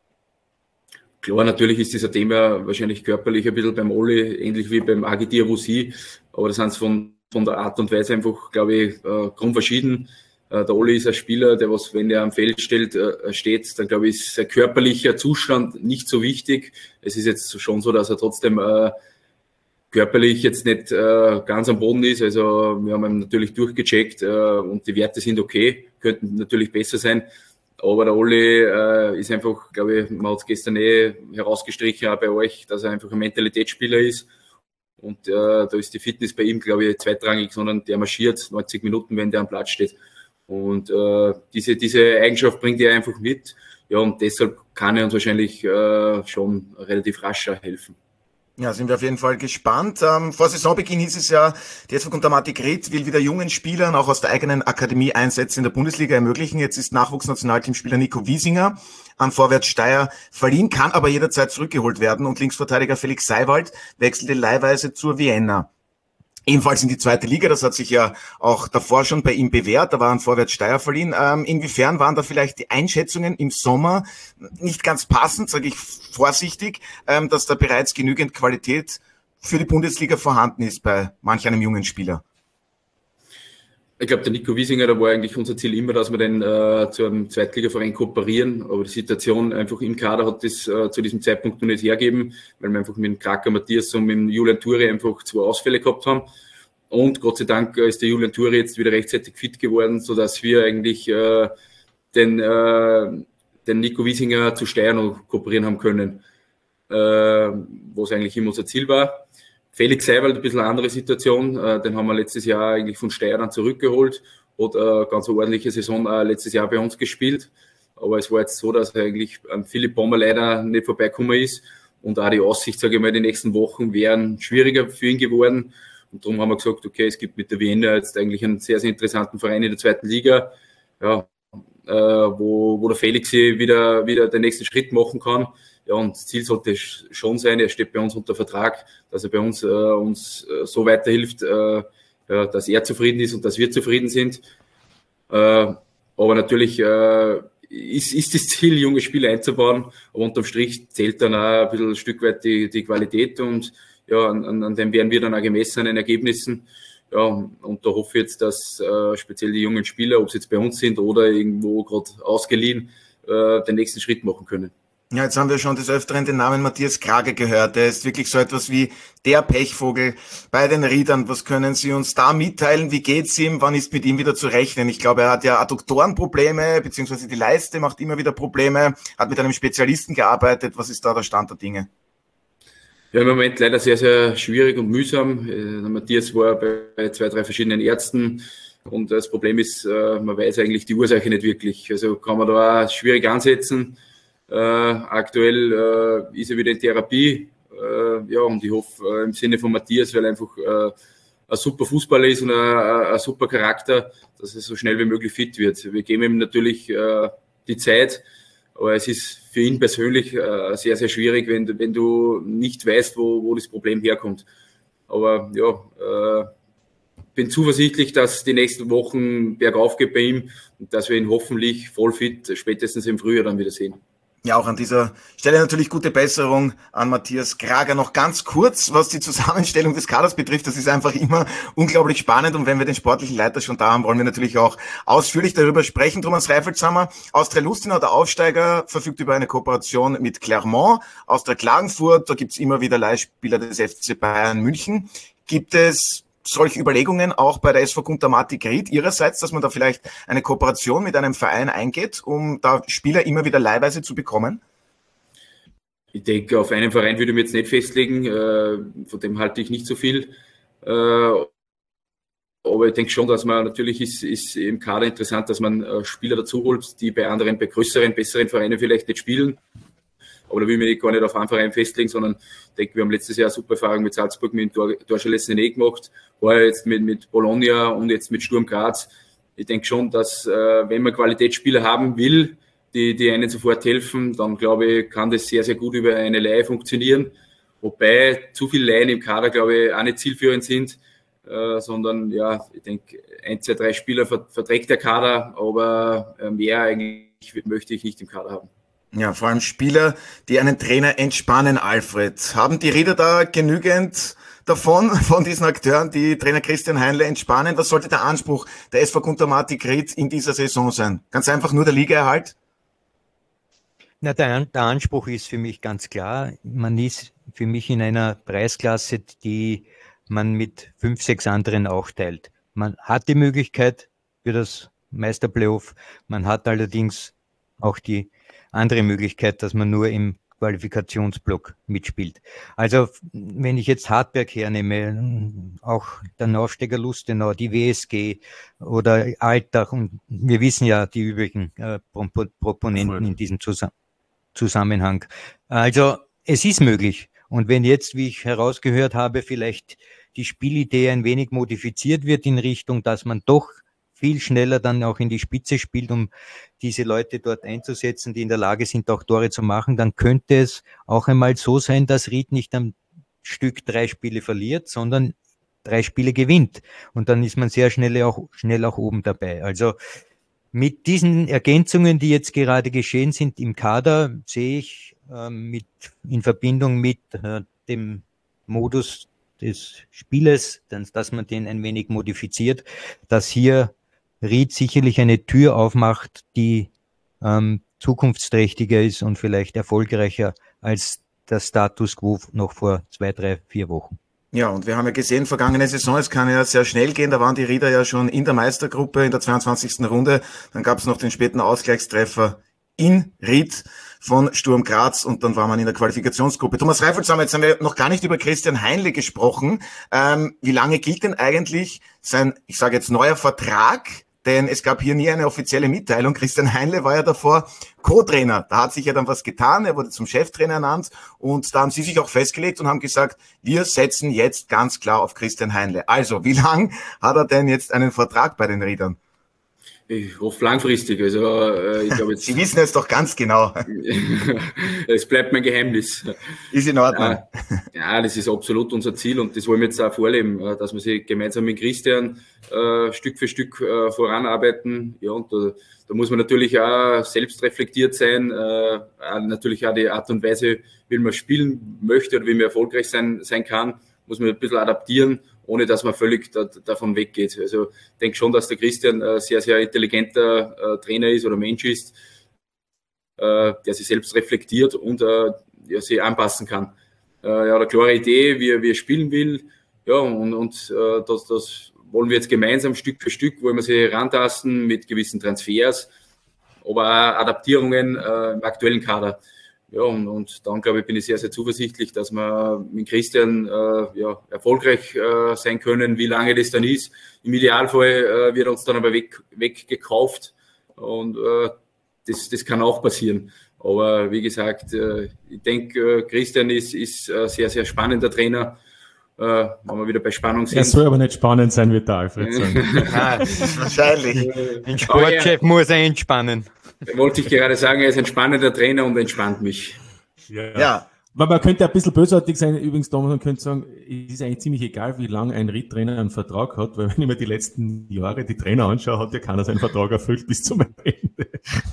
Klar, natürlich ist dieser Thema wahrscheinlich körperlich ein bisschen beim Olli, ähnlich wie beim Agidir Wussi, aber das sind von von der Art und Weise einfach, glaube ich, äh, grundverschieden. Äh, der Olli ist ein Spieler, der was, wenn er am Feld steht, äh, steht, dann glaube ich, ist sein körperlicher Zustand nicht so wichtig. Es ist jetzt schon so, dass er trotzdem äh, körperlich jetzt nicht äh, ganz am Boden ist. Also wir haben ihn natürlich durchgecheckt äh, und die Werte sind okay, könnten natürlich besser sein. Aber der Olli äh, ist einfach, glaube ich, man hat es gestern eh herausgestrichen, auch bei euch, dass er einfach ein Mentalitätsspieler ist. Und äh, da ist die Fitness bei ihm, glaube ich, zweitrangig, sondern der marschiert neunzig Minuten, wenn der am Platz steht. Und äh, diese, diese Eigenschaft bringt er einfach mit. Ja, und deshalb kann er uns wahrscheinlich äh, schon relativ rasch helfen. Ja, sind wir auf jeden Fall gespannt. Ähm, vor Saisonbeginn hieß es ja, die S V Kuntermatik Ried will wieder jungen Spielern auch aus der eigenen Akademie Einsätze in der Bundesliga ermöglichen. Jetzt ist Nachwuchsnationalteamspieler Nico Wiesinger an Vorwärts Steyr verliehen, kann aber jederzeit zurückgeholt werden und Linksverteidiger Felix Seiwald wechselte leihweise zur Vienna. Ebenfalls in die zweite Liga, das hat sich ja auch davor schon bei ihm bewährt, da waren Vorwärts Steyr verliehen. Ähm, inwiefern waren da vielleicht die Einschätzungen im Sommer nicht ganz passend, sage ich vorsichtig, ähm, dass da bereits genügend Qualität für die Bundesliga vorhanden ist bei manch einem jungen Spieler? Ich glaube, der Nico Wiesinger, da war eigentlich unser Ziel immer, dass wir den äh, zu einem Zweitligaverein kooperieren. Aber die Situation einfach im Kader hat das äh, zu diesem Zeitpunkt noch nicht hergeben, weil wir einfach mit dem Kraker Matthias und mit dem Julian Thury einfach zwei Ausfälle gehabt haben. Und Gott sei Dank ist der Julian Thury jetzt wieder rechtzeitig fit geworden, sodass wir eigentlich äh, den, äh, den Nico Wiesinger zu Steyr noch kooperieren haben können, äh, was eigentlich immer unser Ziel war. Felix Seiwald, ein bisschen eine andere Situation, den haben wir letztes Jahr eigentlich von Steyr dann zurückgeholt, hat eine ganz ordentliche Saison letztes Jahr bei uns gespielt, aber es war jetzt so, dass eigentlich an Philipp Pommer leider nicht vorbeigekommen ist und auch die Aussicht, sage ich mal, die nächsten Wochen wären schwieriger für ihn geworden und darum haben wir gesagt, okay, es gibt mit der Vienna jetzt eigentlich einen sehr, sehr interessanten Verein in der zweiten Liga, ja, äh, wo, wo der Felix wieder, wieder den nächsten Schritt machen kann. Ja, und das Ziel sollte schon sein, er steht bei uns unter Vertrag, dass er bei uns, äh, uns äh, so weiterhilft, äh, ja, dass er zufrieden ist und dass wir zufrieden sind. Äh, aber natürlich äh, ist, ist das Ziel, junge Spieler einzubauen, aber unterm Strich zählt dann auch ein bisschen ein Stück weit die, die Qualität und ja, an, an dem werden wir dann auch gemessen an den Ergebnissen. Ja, und da hoffe ich jetzt, dass äh, speziell die jungen Spieler, ob sie jetzt bei uns sind oder irgendwo gerade ausgeliehen, äh, den nächsten Schritt machen können. Ja, jetzt haben wir schon des Öfteren den Namen Matthias Krage gehört. Der ist wirklich so etwas wie der Pechvogel bei den Riedern. Was können Sie uns da mitteilen? Wie geht's ihm? Wann ist mit ihm wieder zu rechnen? Ich glaube, er hat ja Adduktorenprobleme, beziehungsweise die Leiste macht immer wieder Probleme, hat mit einem Spezialisten gearbeitet. Was ist da der Stand der Dinge? Ja, im Moment leider sehr, sehr schwierig und mühsam. Der Matthias war bei zwei, drei verschiedenen Ärzten. Und das Problem ist, man weiß eigentlich die Ursache nicht wirklich. Also kann man da auch schwierig ansetzen. Äh, aktuell äh, ist er wieder in Therapie, äh, ja, und ich hoffe äh, im Sinne von Matthias, weil er einfach äh, ein super Fußballer ist und ein, ein super Charakter, dass er so schnell wie möglich fit wird. Wir geben ihm natürlich äh, die Zeit, aber es ist für ihn persönlich äh, sehr, sehr schwierig, wenn, wenn du nicht weißt, wo, wo das Problem herkommt. Aber ja, äh, bin zuversichtlich, dass die nächsten Wochen bergauf geht bei ihm und dass wir ihn hoffentlich voll fit spätestens im Frühjahr dann wieder sehen. Ja, auch an dieser Stelle natürlich gute Besserung an Matthias Krager. Noch ganz kurz, was die Zusammenstellung des Kaders betrifft. Das ist einfach immer unglaublich spannend. Und wenn wir den sportlichen Leiter schon da haben, wollen wir natürlich auch ausführlich darüber sprechen. Thomas Reifelshammer, Austria Lustenau, der Aufsteiger, verfügt über eine Kooperation mit Clermont. Austria Klagenfurt, da gibt's immer wieder Leihspieler des F C Bayern München. Gibt es solche Überlegungen auch bei der S V Kuntermatik Ried ihrerseits, dass man da vielleicht eine Kooperation mit einem Verein eingeht, um da Spieler immer wieder leihweise zu bekommen? Ich denke, auf einen Verein würde ich mich jetzt nicht festlegen, von dem halte ich nicht so viel. Aber ich denke schon, dass man natürlich ist, ist im Kader interessant, dass man Spieler dazu holt, die bei anderen, bei größeren, besseren Vereinen vielleicht nicht spielen. Aber da will ich mich gar nicht auf einen Verein festlegen, sondern ich denke, wir haben letztes Jahr super Erfahrung mit Salzburg, mit dem Dorschelessené gemacht, war jetzt mit, mit Bologna und jetzt mit Sturm Graz. Ich denke schon, dass äh, wenn man Qualitätsspieler haben will, die, die einen sofort helfen, dann glaube ich, kann das sehr, sehr gut über eine Leihe funktionieren. Wobei zu viele Leihen im Kader, glaube ich, auch nicht zielführend sind, äh, sondern ja, ich denke, ein, zwei, drei Spieler verträgt der Kader, aber mehr eigentlich möchte ich nicht im Kader haben. Ja, vor allem Spieler, die einen Trainer entspannen, Alfred. Haben die Rieder da genügend davon, von diesen Akteuren, die Trainer Christian Heinle entspannen? Was sollte der Anspruch der S V Kuntermatik Ried in dieser Saison sein? Ganz einfach nur der Ligaerhalt? Na, der, der Anspruch ist für mich ganz klar. Man ist für mich in einer Preisklasse, die man mit fünf, sechs anderen auch teilt. Man hat die Möglichkeit für das Meisterplayoff. Man hat allerdings auch die andere Möglichkeit, dass man nur im Qualifikationsblock mitspielt. Also wenn ich jetzt Hartberg hernehme, auch der Aufsteiger Lustenau, die W S G oder Altach, und wir wissen ja die übrigen äh, Proponenten in diesem Zus- Zusammenhang. Also es ist möglich. Und wenn jetzt, wie ich herausgehört habe, vielleicht die Spielidee ein wenig modifiziert wird in Richtung, dass man doch viel schneller dann auch in die Spitze spielt, um diese Leute dort einzusetzen, die in der Lage sind, auch Tore zu machen, dann könnte es auch einmal so sein, dass Ried nicht am Stück drei Spiele verliert, sondern drei Spiele gewinnt. Und dann ist man sehr schnell auch, schnell auch oben dabei. Also mit diesen Ergänzungen, die jetzt gerade geschehen sind im Kader, sehe ich äh, mit, in Verbindung mit äh, dem Modus des Spieles, dass man den ein wenig modifiziert, dass hier Ried sicherlich eine Tür aufmacht, die ähm, zukunftsträchtiger ist und vielleicht erfolgreicher als der Status quo noch vor zwei, drei, vier Wochen. Ja, und wir haben ja gesehen, vergangene Saison, es kann ja sehr schnell gehen, da waren die Rieder ja schon in der Meistergruppe in der zweiundzwanzigsten Runde, dann gab es noch den späten Ausgleichstreffer in Ried von Sturm Graz und dann war man in der Qualifikationsgruppe. Thomas Reifelshammer, jetzt haben wir noch gar nicht über Christian Heinle gesprochen. Ähm, wie lange gilt denn eigentlich sein, ich sage jetzt, neuer Vertrag? Denn es gab hier nie eine offizielle Mitteilung. Christian Heinle war ja davor Co-Trainer. Da hat sich ja dann was getan. Er wurde zum Cheftrainer ernannt. Und da haben sie sich auch festgelegt und haben gesagt, wir setzen jetzt ganz klar auf Christian Heinle. Also, wie lang hat er denn jetzt einen Vertrag bei den Riedern? Ich hoffe langfristig. Also, äh, ich glaube jetzt. Sie wissen es doch ganz genau. Es bleibt mein Geheimnis. Ist in Ordnung. Ja, ja, das ist absolut unser Ziel und das wollen wir jetzt auch vorleben, dass wir sie gemeinsam mit Christian äh, Stück für Stück äh, voranarbeiten. Ja, und da, da muss man natürlich auch selbst reflektiert sein, äh, natürlich auch die Art und Weise, wie man spielen möchte oder wie man erfolgreich sein, sein kann, muss man ein bisschen adaptieren, ohne dass man völlig da, davon weggeht. Also ich denke schon, dass der Christian äh, sehr, sehr intelligenter äh, Trainer ist oder Mensch ist, äh, der sich selbst reflektiert und äh, ja, sich anpassen kann. Äh, ja, eine klare Idee, wie er, wie er spielen will. Ja, und, und äh, das, das wollen wir jetzt gemeinsam Stück für Stück, wollen wir sie herantasten mit gewissen Transfers, aber auch Adaptierungen äh, im aktuellen Kader. Ja, und, und dann, glaube ich, bin ich sehr, sehr zuversichtlich, dass wir mit Christian äh, ja, erfolgreich äh, sein können, wie lange das dann ist. Im Idealfall äh, wird uns dann aber weg, weggekauft und äh, das, das kann auch passieren. Aber wie gesagt, äh, ich denke, äh, Christian ist, ist ein sehr, sehr spannender Trainer. Äh, wenn wir wieder bei Spannung sind. Er soll aber nicht spannend sein, wird der Alfred sagen. Nein, wahrscheinlich. Ein Sportchef muss er entspannen. Wollte ich gerade sagen, er ist ein spannender Trainer und entspannt mich. Ja. Ja. Man, man könnte ein bisschen bösartig sein, übrigens, Thomas, man könnte sagen, es ist eigentlich ziemlich egal, wie lange ein Ried-Trainer einen Vertrag hat, weil wenn ich mir die letzten Jahre die Trainer anschaue, hat ja keiner seinen Vertrag erfüllt bis zum Ende.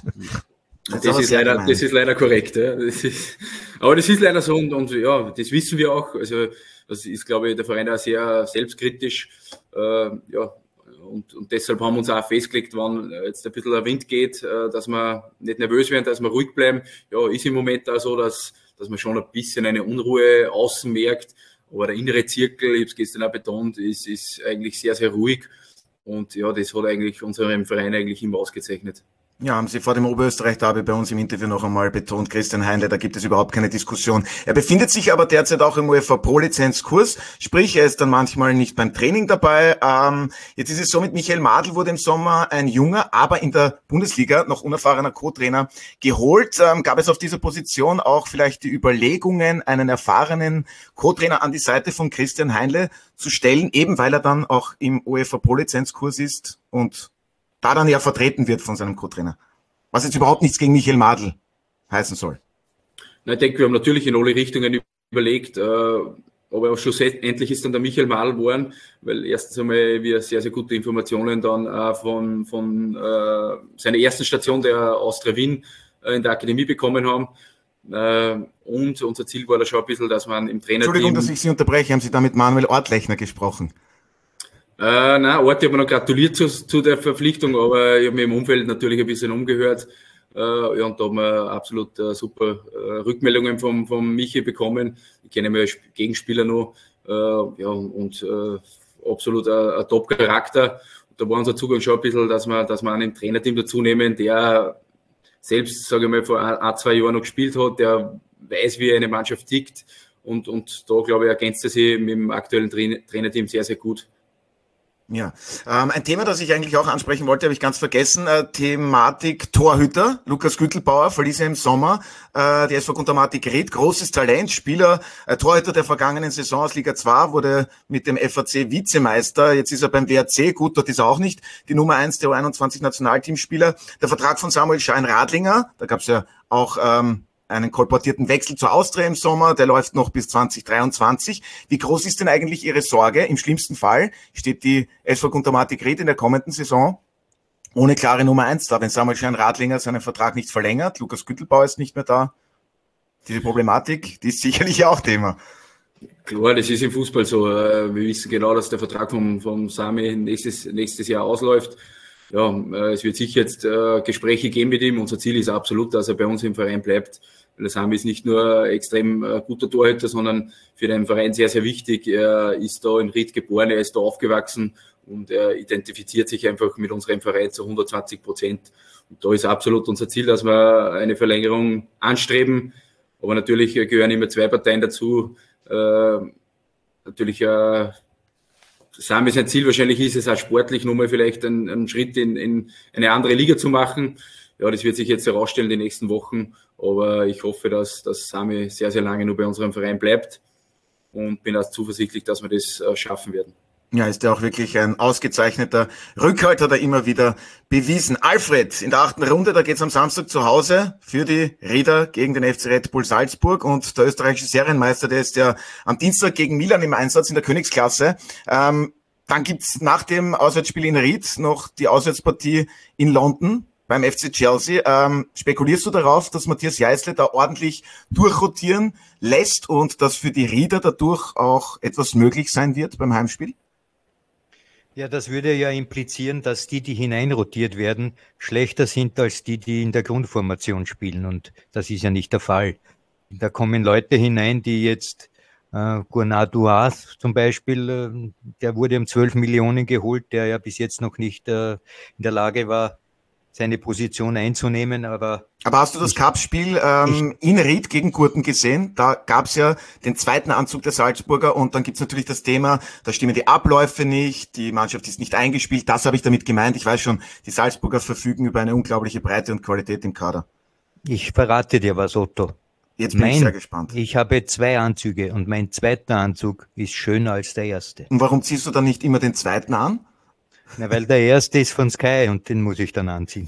Das, das, ist, leider, das ist leider korrekt. Ja. Das ist, aber das ist leider so und, und ja, das wissen wir auch. Also das ist, glaube ich, der Verein auch sehr selbstkritisch. Äh, ja, und, und deshalb haben wir uns auch festgelegt, wenn jetzt ein bisschen der Wind geht, äh, dass wir nicht nervös werden, dass wir ruhig bleiben. Ja, ist im Moment auch so, dass, dass man schon ein bisschen eine Unruhe außen merkt. Aber der innere Zirkel, ich habe es gestern auch betont, ist, ist eigentlich sehr, sehr ruhig. Und ja, das hat eigentlich unserem Verein eigentlich immer ausgezeichnet. Ja, haben Sie vor dem Oberösterreich-Derby bei uns im Interview noch einmal betont, Christian Heinle, da gibt es überhaupt keine Diskussion. Er befindet sich aber derzeit auch im UEFA Pro-Lizenzkurs, sprich, er ist dann manchmal nicht beim Training dabei. Ähm, jetzt ist es so, mit Michael Madl wurde im Sommer ein junger, aber in der Bundesliga noch unerfahrener Co-Trainer geholt. Ähm, gab es auf dieser Position auch vielleicht die Überlegungen, einen erfahrenen Co-Trainer an die Seite von Christian Heinle zu stellen, eben weil er dann auch im UEFA Pro-Lizenzkurs ist und da dann ja vertreten wird von seinem Co-Trainer. Was jetzt überhaupt nichts gegen Michael Madl heißen soll. Na, ich denke, wir haben natürlich in alle Richtungen überlegt, äh, aber schlussendlich ist dann der Michael Madl geworden, weil erstens einmal wir sehr, sehr gute Informationen dann äh, von, von äh, seiner ersten Station der Austria Wien äh, in der Akademie bekommen haben. Äh, und unser Ziel war da schon ein bisschen, dass man im Trainerteam... Entschuldigung, dass ich Sie unterbreche. Haben Sie da mit Manuel Ortlechner gesprochen? Äh, nein, Ort, ich habe noch gratuliert zu, zu der Verpflichtung, aber ich habe mir im Umfeld natürlich ein bisschen umgehört. Äh, ja, und da haben wir absolut äh, super äh, Rückmeldungen vom, vom Michi bekommen. Ich kenne ihn als Gegenspieler noch. Äh, ja, und äh, absolut ein, ein Top-Charakter. Da war unser Zugang schon ein bisschen, dass wir, dass wir einen Trainerteam dazu nehmen, der selbst, sage ich mal, vor ein, ein, zwei Jahren noch gespielt hat, der weiß, wie eine Mannschaft tickt. Und, und da, glaube ich, ergänzt er sich mit dem aktuellen Trainer, Trainerteam sehr, sehr gut. Ja, ähm, ein Thema, das ich eigentlich auch ansprechen wollte, habe ich ganz vergessen, äh, Thematik Torhüter. Lukas Güttelbauer verließ ja im Sommer äh, die S V Guntermatik Ried, großes Talent, Spieler, äh, Torhüter der vergangenen Saison aus Liga zwei, wurde mit dem F A C Vizemeister, jetzt ist er beim W R C, gut, dort ist er auch nicht die Nummer eins der U einundzwanzig Nationalteamspieler. Der Vertrag von Samuel Schein-Radlinger, da gab es ja auch ähm, einen kolportierten Wechsel zur Austria im Sommer, der läuft noch bis zwanzig dreiundzwanzig. Wie groß ist denn eigentlich Ihre Sorge? Im schlimmsten Fall steht die S V Guntermatik Ried in der kommenden Saison ohne klare Nummer eins da, wenn Samuel Schein-Radlinger seinen Vertrag nicht verlängert, Lukas Güttelbauer ist nicht mehr da. Diese Problematik, die ist sicherlich auch Thema. Klar, das ist im Fußball so. Wir wissen genau, dass der Vertrag vom, vom Sami nächstes, nächstes Jahr ausläuft. Ja, es wird sicher jetzt Gespräche geben mit ihm. Unser Ziel ist absolut, dass er bei uns im Verein bleibt. Der Sami ist nicht nur extrem äh, guter Torhüter, sondern für den Verein sehr, sehr wichtig. Er ist da in Ried geboren, er ist da aufgewachsen und er identifiziert sich einfach mit unserem Verein zu hundertzwanzig Prozent. Und da ist absolut unser Ziel, dass wir eine Verlängerung anstreben. Aber natürlich gehören immer zwei Parteien dazu. Äh, natürlich, äh, Sami sein Ziel wahrscheinlich ist es auch sportlich nochmal vielleicht einen, einen Schritt in, in eine andere Liga zu machen. Ja, das wird sich jetzt herausstellen die nächsten Wochen, aber ich hoffe, dass, dass Sami sehr, sehr lange nur bei unserem Verein bleibt und bin auch zuversichtlich, dass wir das äh, schaffen werden. Ja, ist ja auch wirklich ein ausgezeichneter Rückhalt, hat er immer wieder bewiesen. Alfred, in der achten Runde, da geht's am Samstag zu Hause für die Rieder gegen den F C Red Bull Salzburg und der österreichische Serienmeister, der ist ja am Dienstag gegen Milan im Einsatz in der Königsklasse. Ähm, dann gibt's nach dem Auswärtsspiel in Ried noch die Auswärtspartie in London beim F C Chelsea. Ähm, spekulierst du darauf, dass Matthias Jeißle da ordentlich durchrotieren lässt und dass für die Rieder dadurch auch etwas möglich sein wird beim Heimspiel? Ja, das würde ja implizieren, dass die, die hineinrotiert werden, schlechter sind als die, die in der Grundformation spielen. Und das ist ja nicht der Fall. Da kommen Leute hinein, die jetzt äh, Gournard Duas zum Beispiel, äh, der wurde um zwölf Millionen geholt, der ja bis jetzt noch nicht äh, in der Lage war, seine Position einzunehmen, aber... Aber hast du das Cup-Spiel ähm, in Ried gegen Gurten gesehen? Da gab's ja den zweiten Anzug der Salzburger und dann gibt's natürlich das Thema, da stimmen die Abläufe nicht, die Mannschaft ist nicht eingespielt, das habe ich damit gemeint. Ich weiß schon, die Salzburger verfügen über eine unglaubliche Breite und Qualität im Kader. Ich verrate dir was, Otto. Jetzt bin mein, ich sehr gespannt. Ich habe zwei Anzüge und mein zweiter Anzug ist schöner als der erste. Und warum ziehst du dann nicht immer den zweiten an? Na, weil der erste ist von Sky und den muss ich dann anziehen.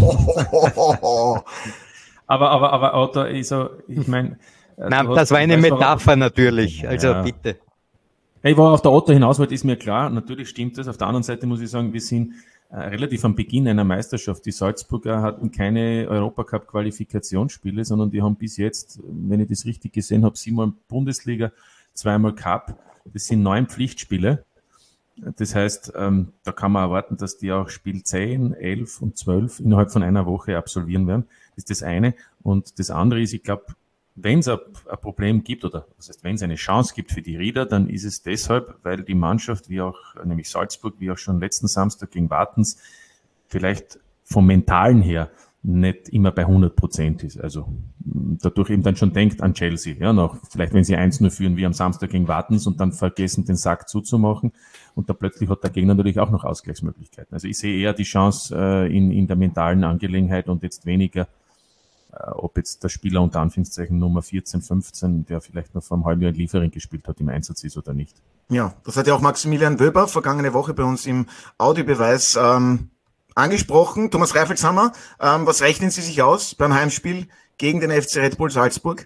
aber, aber, aber, Otto, also, ich meine... Nein, das war eine Metapher natürlich, also ja. Bitte. Hey, worauf der Otto hinaus wollte, ist mir klar, natürlich stimmt das. Auf der anderen Seite muss ich sagen, wir sind äh, relativ am Beginn einer Meisterschaft. Die Salzburger hatten keine Europacup-Qualifikationsspiele, sondern die haben bis jetzt, wenn ich das richtig gesehen habe, siebenmal Bundesliga, zweimal Cup. Das sind neun Pflichtspiele. Das heißt, ähm, da kann man erwarten, dass die auch Spiel zehn, elf und zwölf innerhalb von einer Woche absolvieren werden. Das ist das eine. Und das andere ist, ich glaube, wenn es ein, ein Problem gibt, oder das heißt, wenn es eine Chance gibt für die Rieder, dann ist es deshalb, weil die Mannschaft, wie auch, nämlich Salzburg, wie auch schon letzten Samstag gegen Wartens, vielleicht vom Mentalen her nicht immer bei hundert Prozent ist. Also dadurch eben dann schon denkt an Chelsea, ja, noch vielleicht wenn sie eins null führen wie am Samstag gegen Wartens und dann vergessen, den Sack zuzumachen und da plötzlich hat der Gegner natürlich auch noch Ausgleichsmöglichkeiten. Also ich sehe eher die Chance äh, in, in der mentalen Angelegenheit und jetzt weniger, äh, ob jetzt der Spieler unter Anführungszeichen Nummer vierzehn, fünfzehn, der vielleicht noch vor einem halben Jahr in Liefering gespielt hat, im Einsatz ist oder nicht. Ja, das hat ja auch Maximilian Wöber vergangene Woche bei uns im Audiobeweis ähm, angesprochen. Thomas Reifelshammer, ähm, was rechnen Sie sich aus beim Heimspiel gegen den F C Red Bull Salzburg?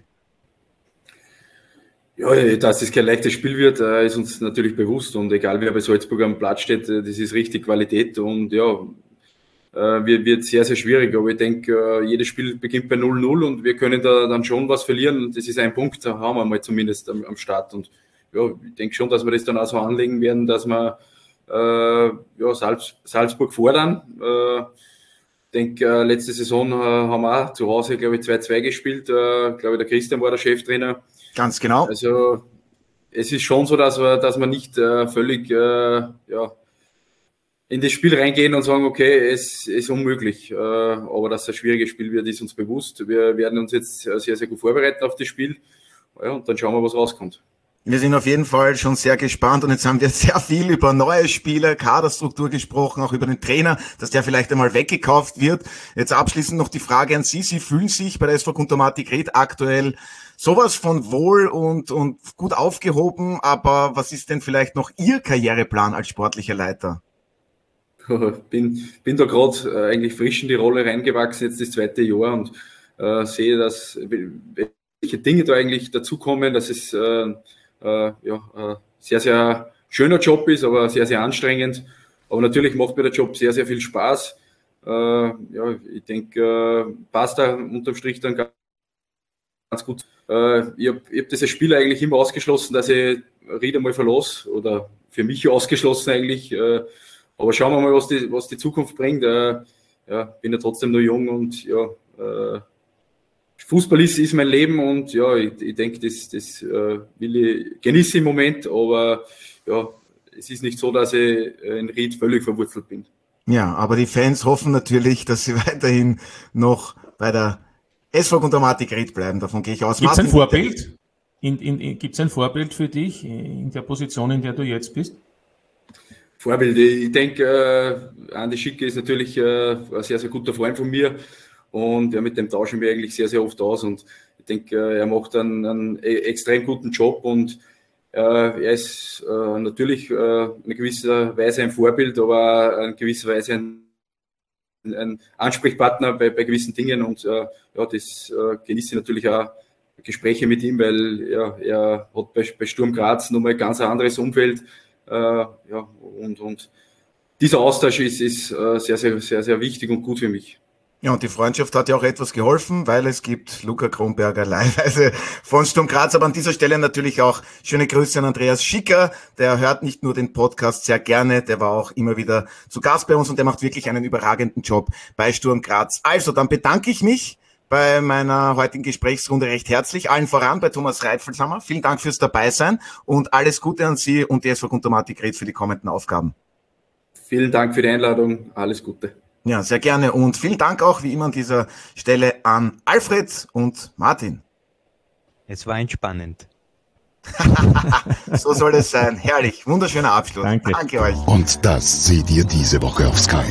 Ja, dass das kein leichtes Spiel wird, ist uns natürlich bewusst und egal wer bei Salzburg am Platz steht, das ist richtig Qualität und ja, wird, wird sehr, sehr schwierig, aber ich denke, jedes Spiel beginnt bei null null und wir können da dann schon was verlieren, das ist ein Punkt, da haben wir mal zumindest am, am Start und ja, ich denke schon, dass wir das dann auch so anlegen werden, dass wir Äh, ja, Salz, Salzburg fordern. Äh, ich denke, äh, letzte Saison äh, haben wir auch zu Hause, glaube ich, zwei zwei gespielt. Äh, glaube ich, der Christian war der Cheftrainer. Ganz genau. Also es ist schon so, dass wir, dass wir nicht äh, völlig äh, ja, in das Spiel reingehen und sagen, okay, es ist unmöglich. Äh, aber dass es ein schwieriges Spiel wird, ist uns bewusst. Wir werden uns jetzt sehr, sehr gut vorbereiten auf das Spiel. Ja, und dann schauen wir, was rauskommt. Wir sind auf jeden Fall schon sehr gespannt und jetzt haben wir sehr viel über neue Spieler, Kaderstruktur gesprochen, auch über den Trainer, dass der vielleicht einmal weggekauft wird. Jetzt abschließend noch die Frage an Sie. Sie fühlen sich bei der S V Guntermatic Ried aktuell sowas von wohl und, und gut aufgehoben, aber was ist denn vielleicht noch Ihr Karriereplan als sportlicher Leiter? Bin, bin da gerade äh, eigentlich frisch in die Rolle reingewachsen, jetzt das zweite Jahr und äh, sehe, dass welche Dinge da eigentlich dazukommen, dass es äh, äh, ja, äh, sehr, sehr schöner Job ist, aber sehr, sehr anstrengend. Aber natürlich macht mir der Job sehr, sehr viel Spaß. Äh, ja, ich denke, äh, passt da unterm Strich dann ganz gut. Äh, ich habe hab das als Spieler eigentlich immer ausgeschlossen, dass ich Ried einmal verlasse oder für mich ausgeschlossen eigentlich. Äh, aber schauen wir mal, was die, was die Zukunft bringt. Äh, ja, bin ja trotzdem noch jung und ja, äh, Fußball ist, ist mein Leben und ja, ich, ich denke, das, das äh, will ich genießen im Moment, aber ja, es ist nicht so, dass ich in Ried völlig verwurzelt bin. Ja, aber die Fans hoffen natürlich, dass sie weiterhin noch bei der S V Guntermatic Ried bleiben. Davon gehe ich aus. Gibt es ein Vorbild? In, in, in, Gibt es ein Vorbild für dich in der Position, in der du jetzt bist? Vorbild, ich denke, äh, Andi Schicke ist natürlich äh, ein sehr, sehr guter Freund von mir. Und ja, mit dem tauschen wir eigentlich sehr, sehr oft aus. Und ich denke, er macht einen, einen extrem guten Job. Und äh, er ist äh, natürlich äh, in gewisser Weise ein Vorbild, aber in gewisser Weise ein, ein Ansprechpartner bei, bei gewissen Dingen. Und äh, ja, das äh, genieße ich natürlich auch Gespräche mit ihm, weil ja, er hat bei, bei Sturm Graz nochmal ein ganz anderes Umfeld. Äh, ja, und, und dieser Austausch ist, ist äh, sehr, sehr, sehr, sehr wichtig und gut für mich. Ja, und die Freundschaft hat ja auch etwas geholfen, weil es gibt Luca Kronberger leihweise von Sturm Graz. Aber an dieser Stelle natürlich auch schöne Grüße an Andreas Schicker. Der hört nicht nur den Podcast sehr gerne, der war auch immer wieder zu Gast bei uns und der macht wirklich einen überragenden Job bei Sturm Graz. Also, dann bedanke ich mich bei meiner heutigen Gesprächsrunde recht herzlich. Allen voran bei Thomas Reitfeldhammer. Vielen Dank fürs Dabeisein und alles Gute an Sie und die S V Guntermatic Ried für die kommenden Aufgaben. Vielen Dank für die Einladung. Alles Gute. Ja, sehr gerne und vielen Dank auch wie immer an dieser Stelle an Alfred und Martin. Es war entspannend. So soll es sein. Herrlich. Wunderschöner Abschluss. Danke. Danke euch. Und das seht ihr diese Woche auf Sky.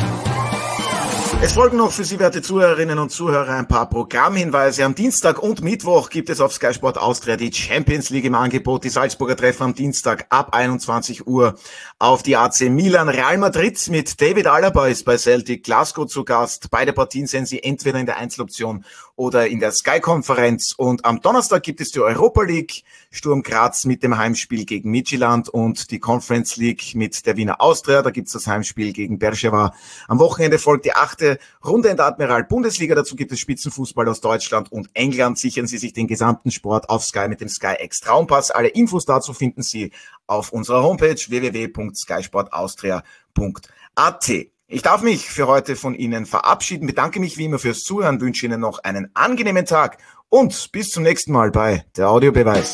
Es folgen noch für Sie, werte Zuhörerinnen und Zuhörer, ein paar Programmhinweise. Am Dienstag und Mittwoch gibt es auf Sky Sport Austria die Champions League im Angebot. Die Salzburger treffen am Dienstag ab einundzwanzig Uhr auf die A C Milan. Real Madrid mit David Alaba ist bei Celtic Glasgow zu Gast. Beide Partien sehen Sie entweder in der Einzeloption oder in der Sky-Konferenz. Und am Donnerstag gibt es die Europa League. Sturm Graz mit dem Heimspiel gegen Midtjylland und die Conference League mit der Wiener Austria. Da gibt es das Heimspiel gegen Beersheva. Am Wochenende folgt die achte Runde in der Admiral Bundesliga. Dazu gibt es Spitzenfußball aus Deutschland und England. Sichern Sie sich den gesamten Sport auf Sky mit dem Sky X Traumpass. Alle Infos dazu finden Sie auf unserer Homepage w w w punkt sky sport austria punkt a t. Ich darf mich für heute von Ihnen verabschieden, bedanke mich wie immer fürs Zuhören, wünsche Ihnen noch einen angenehmen Tag und bis zum nächsten Mal bei der Audiobeweis.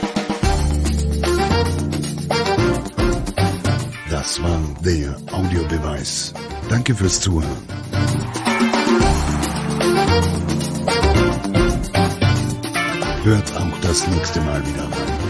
Das war der Audiobeweis. Danke fürs Zuhören. Hört auch das nächste Mal wieder rein.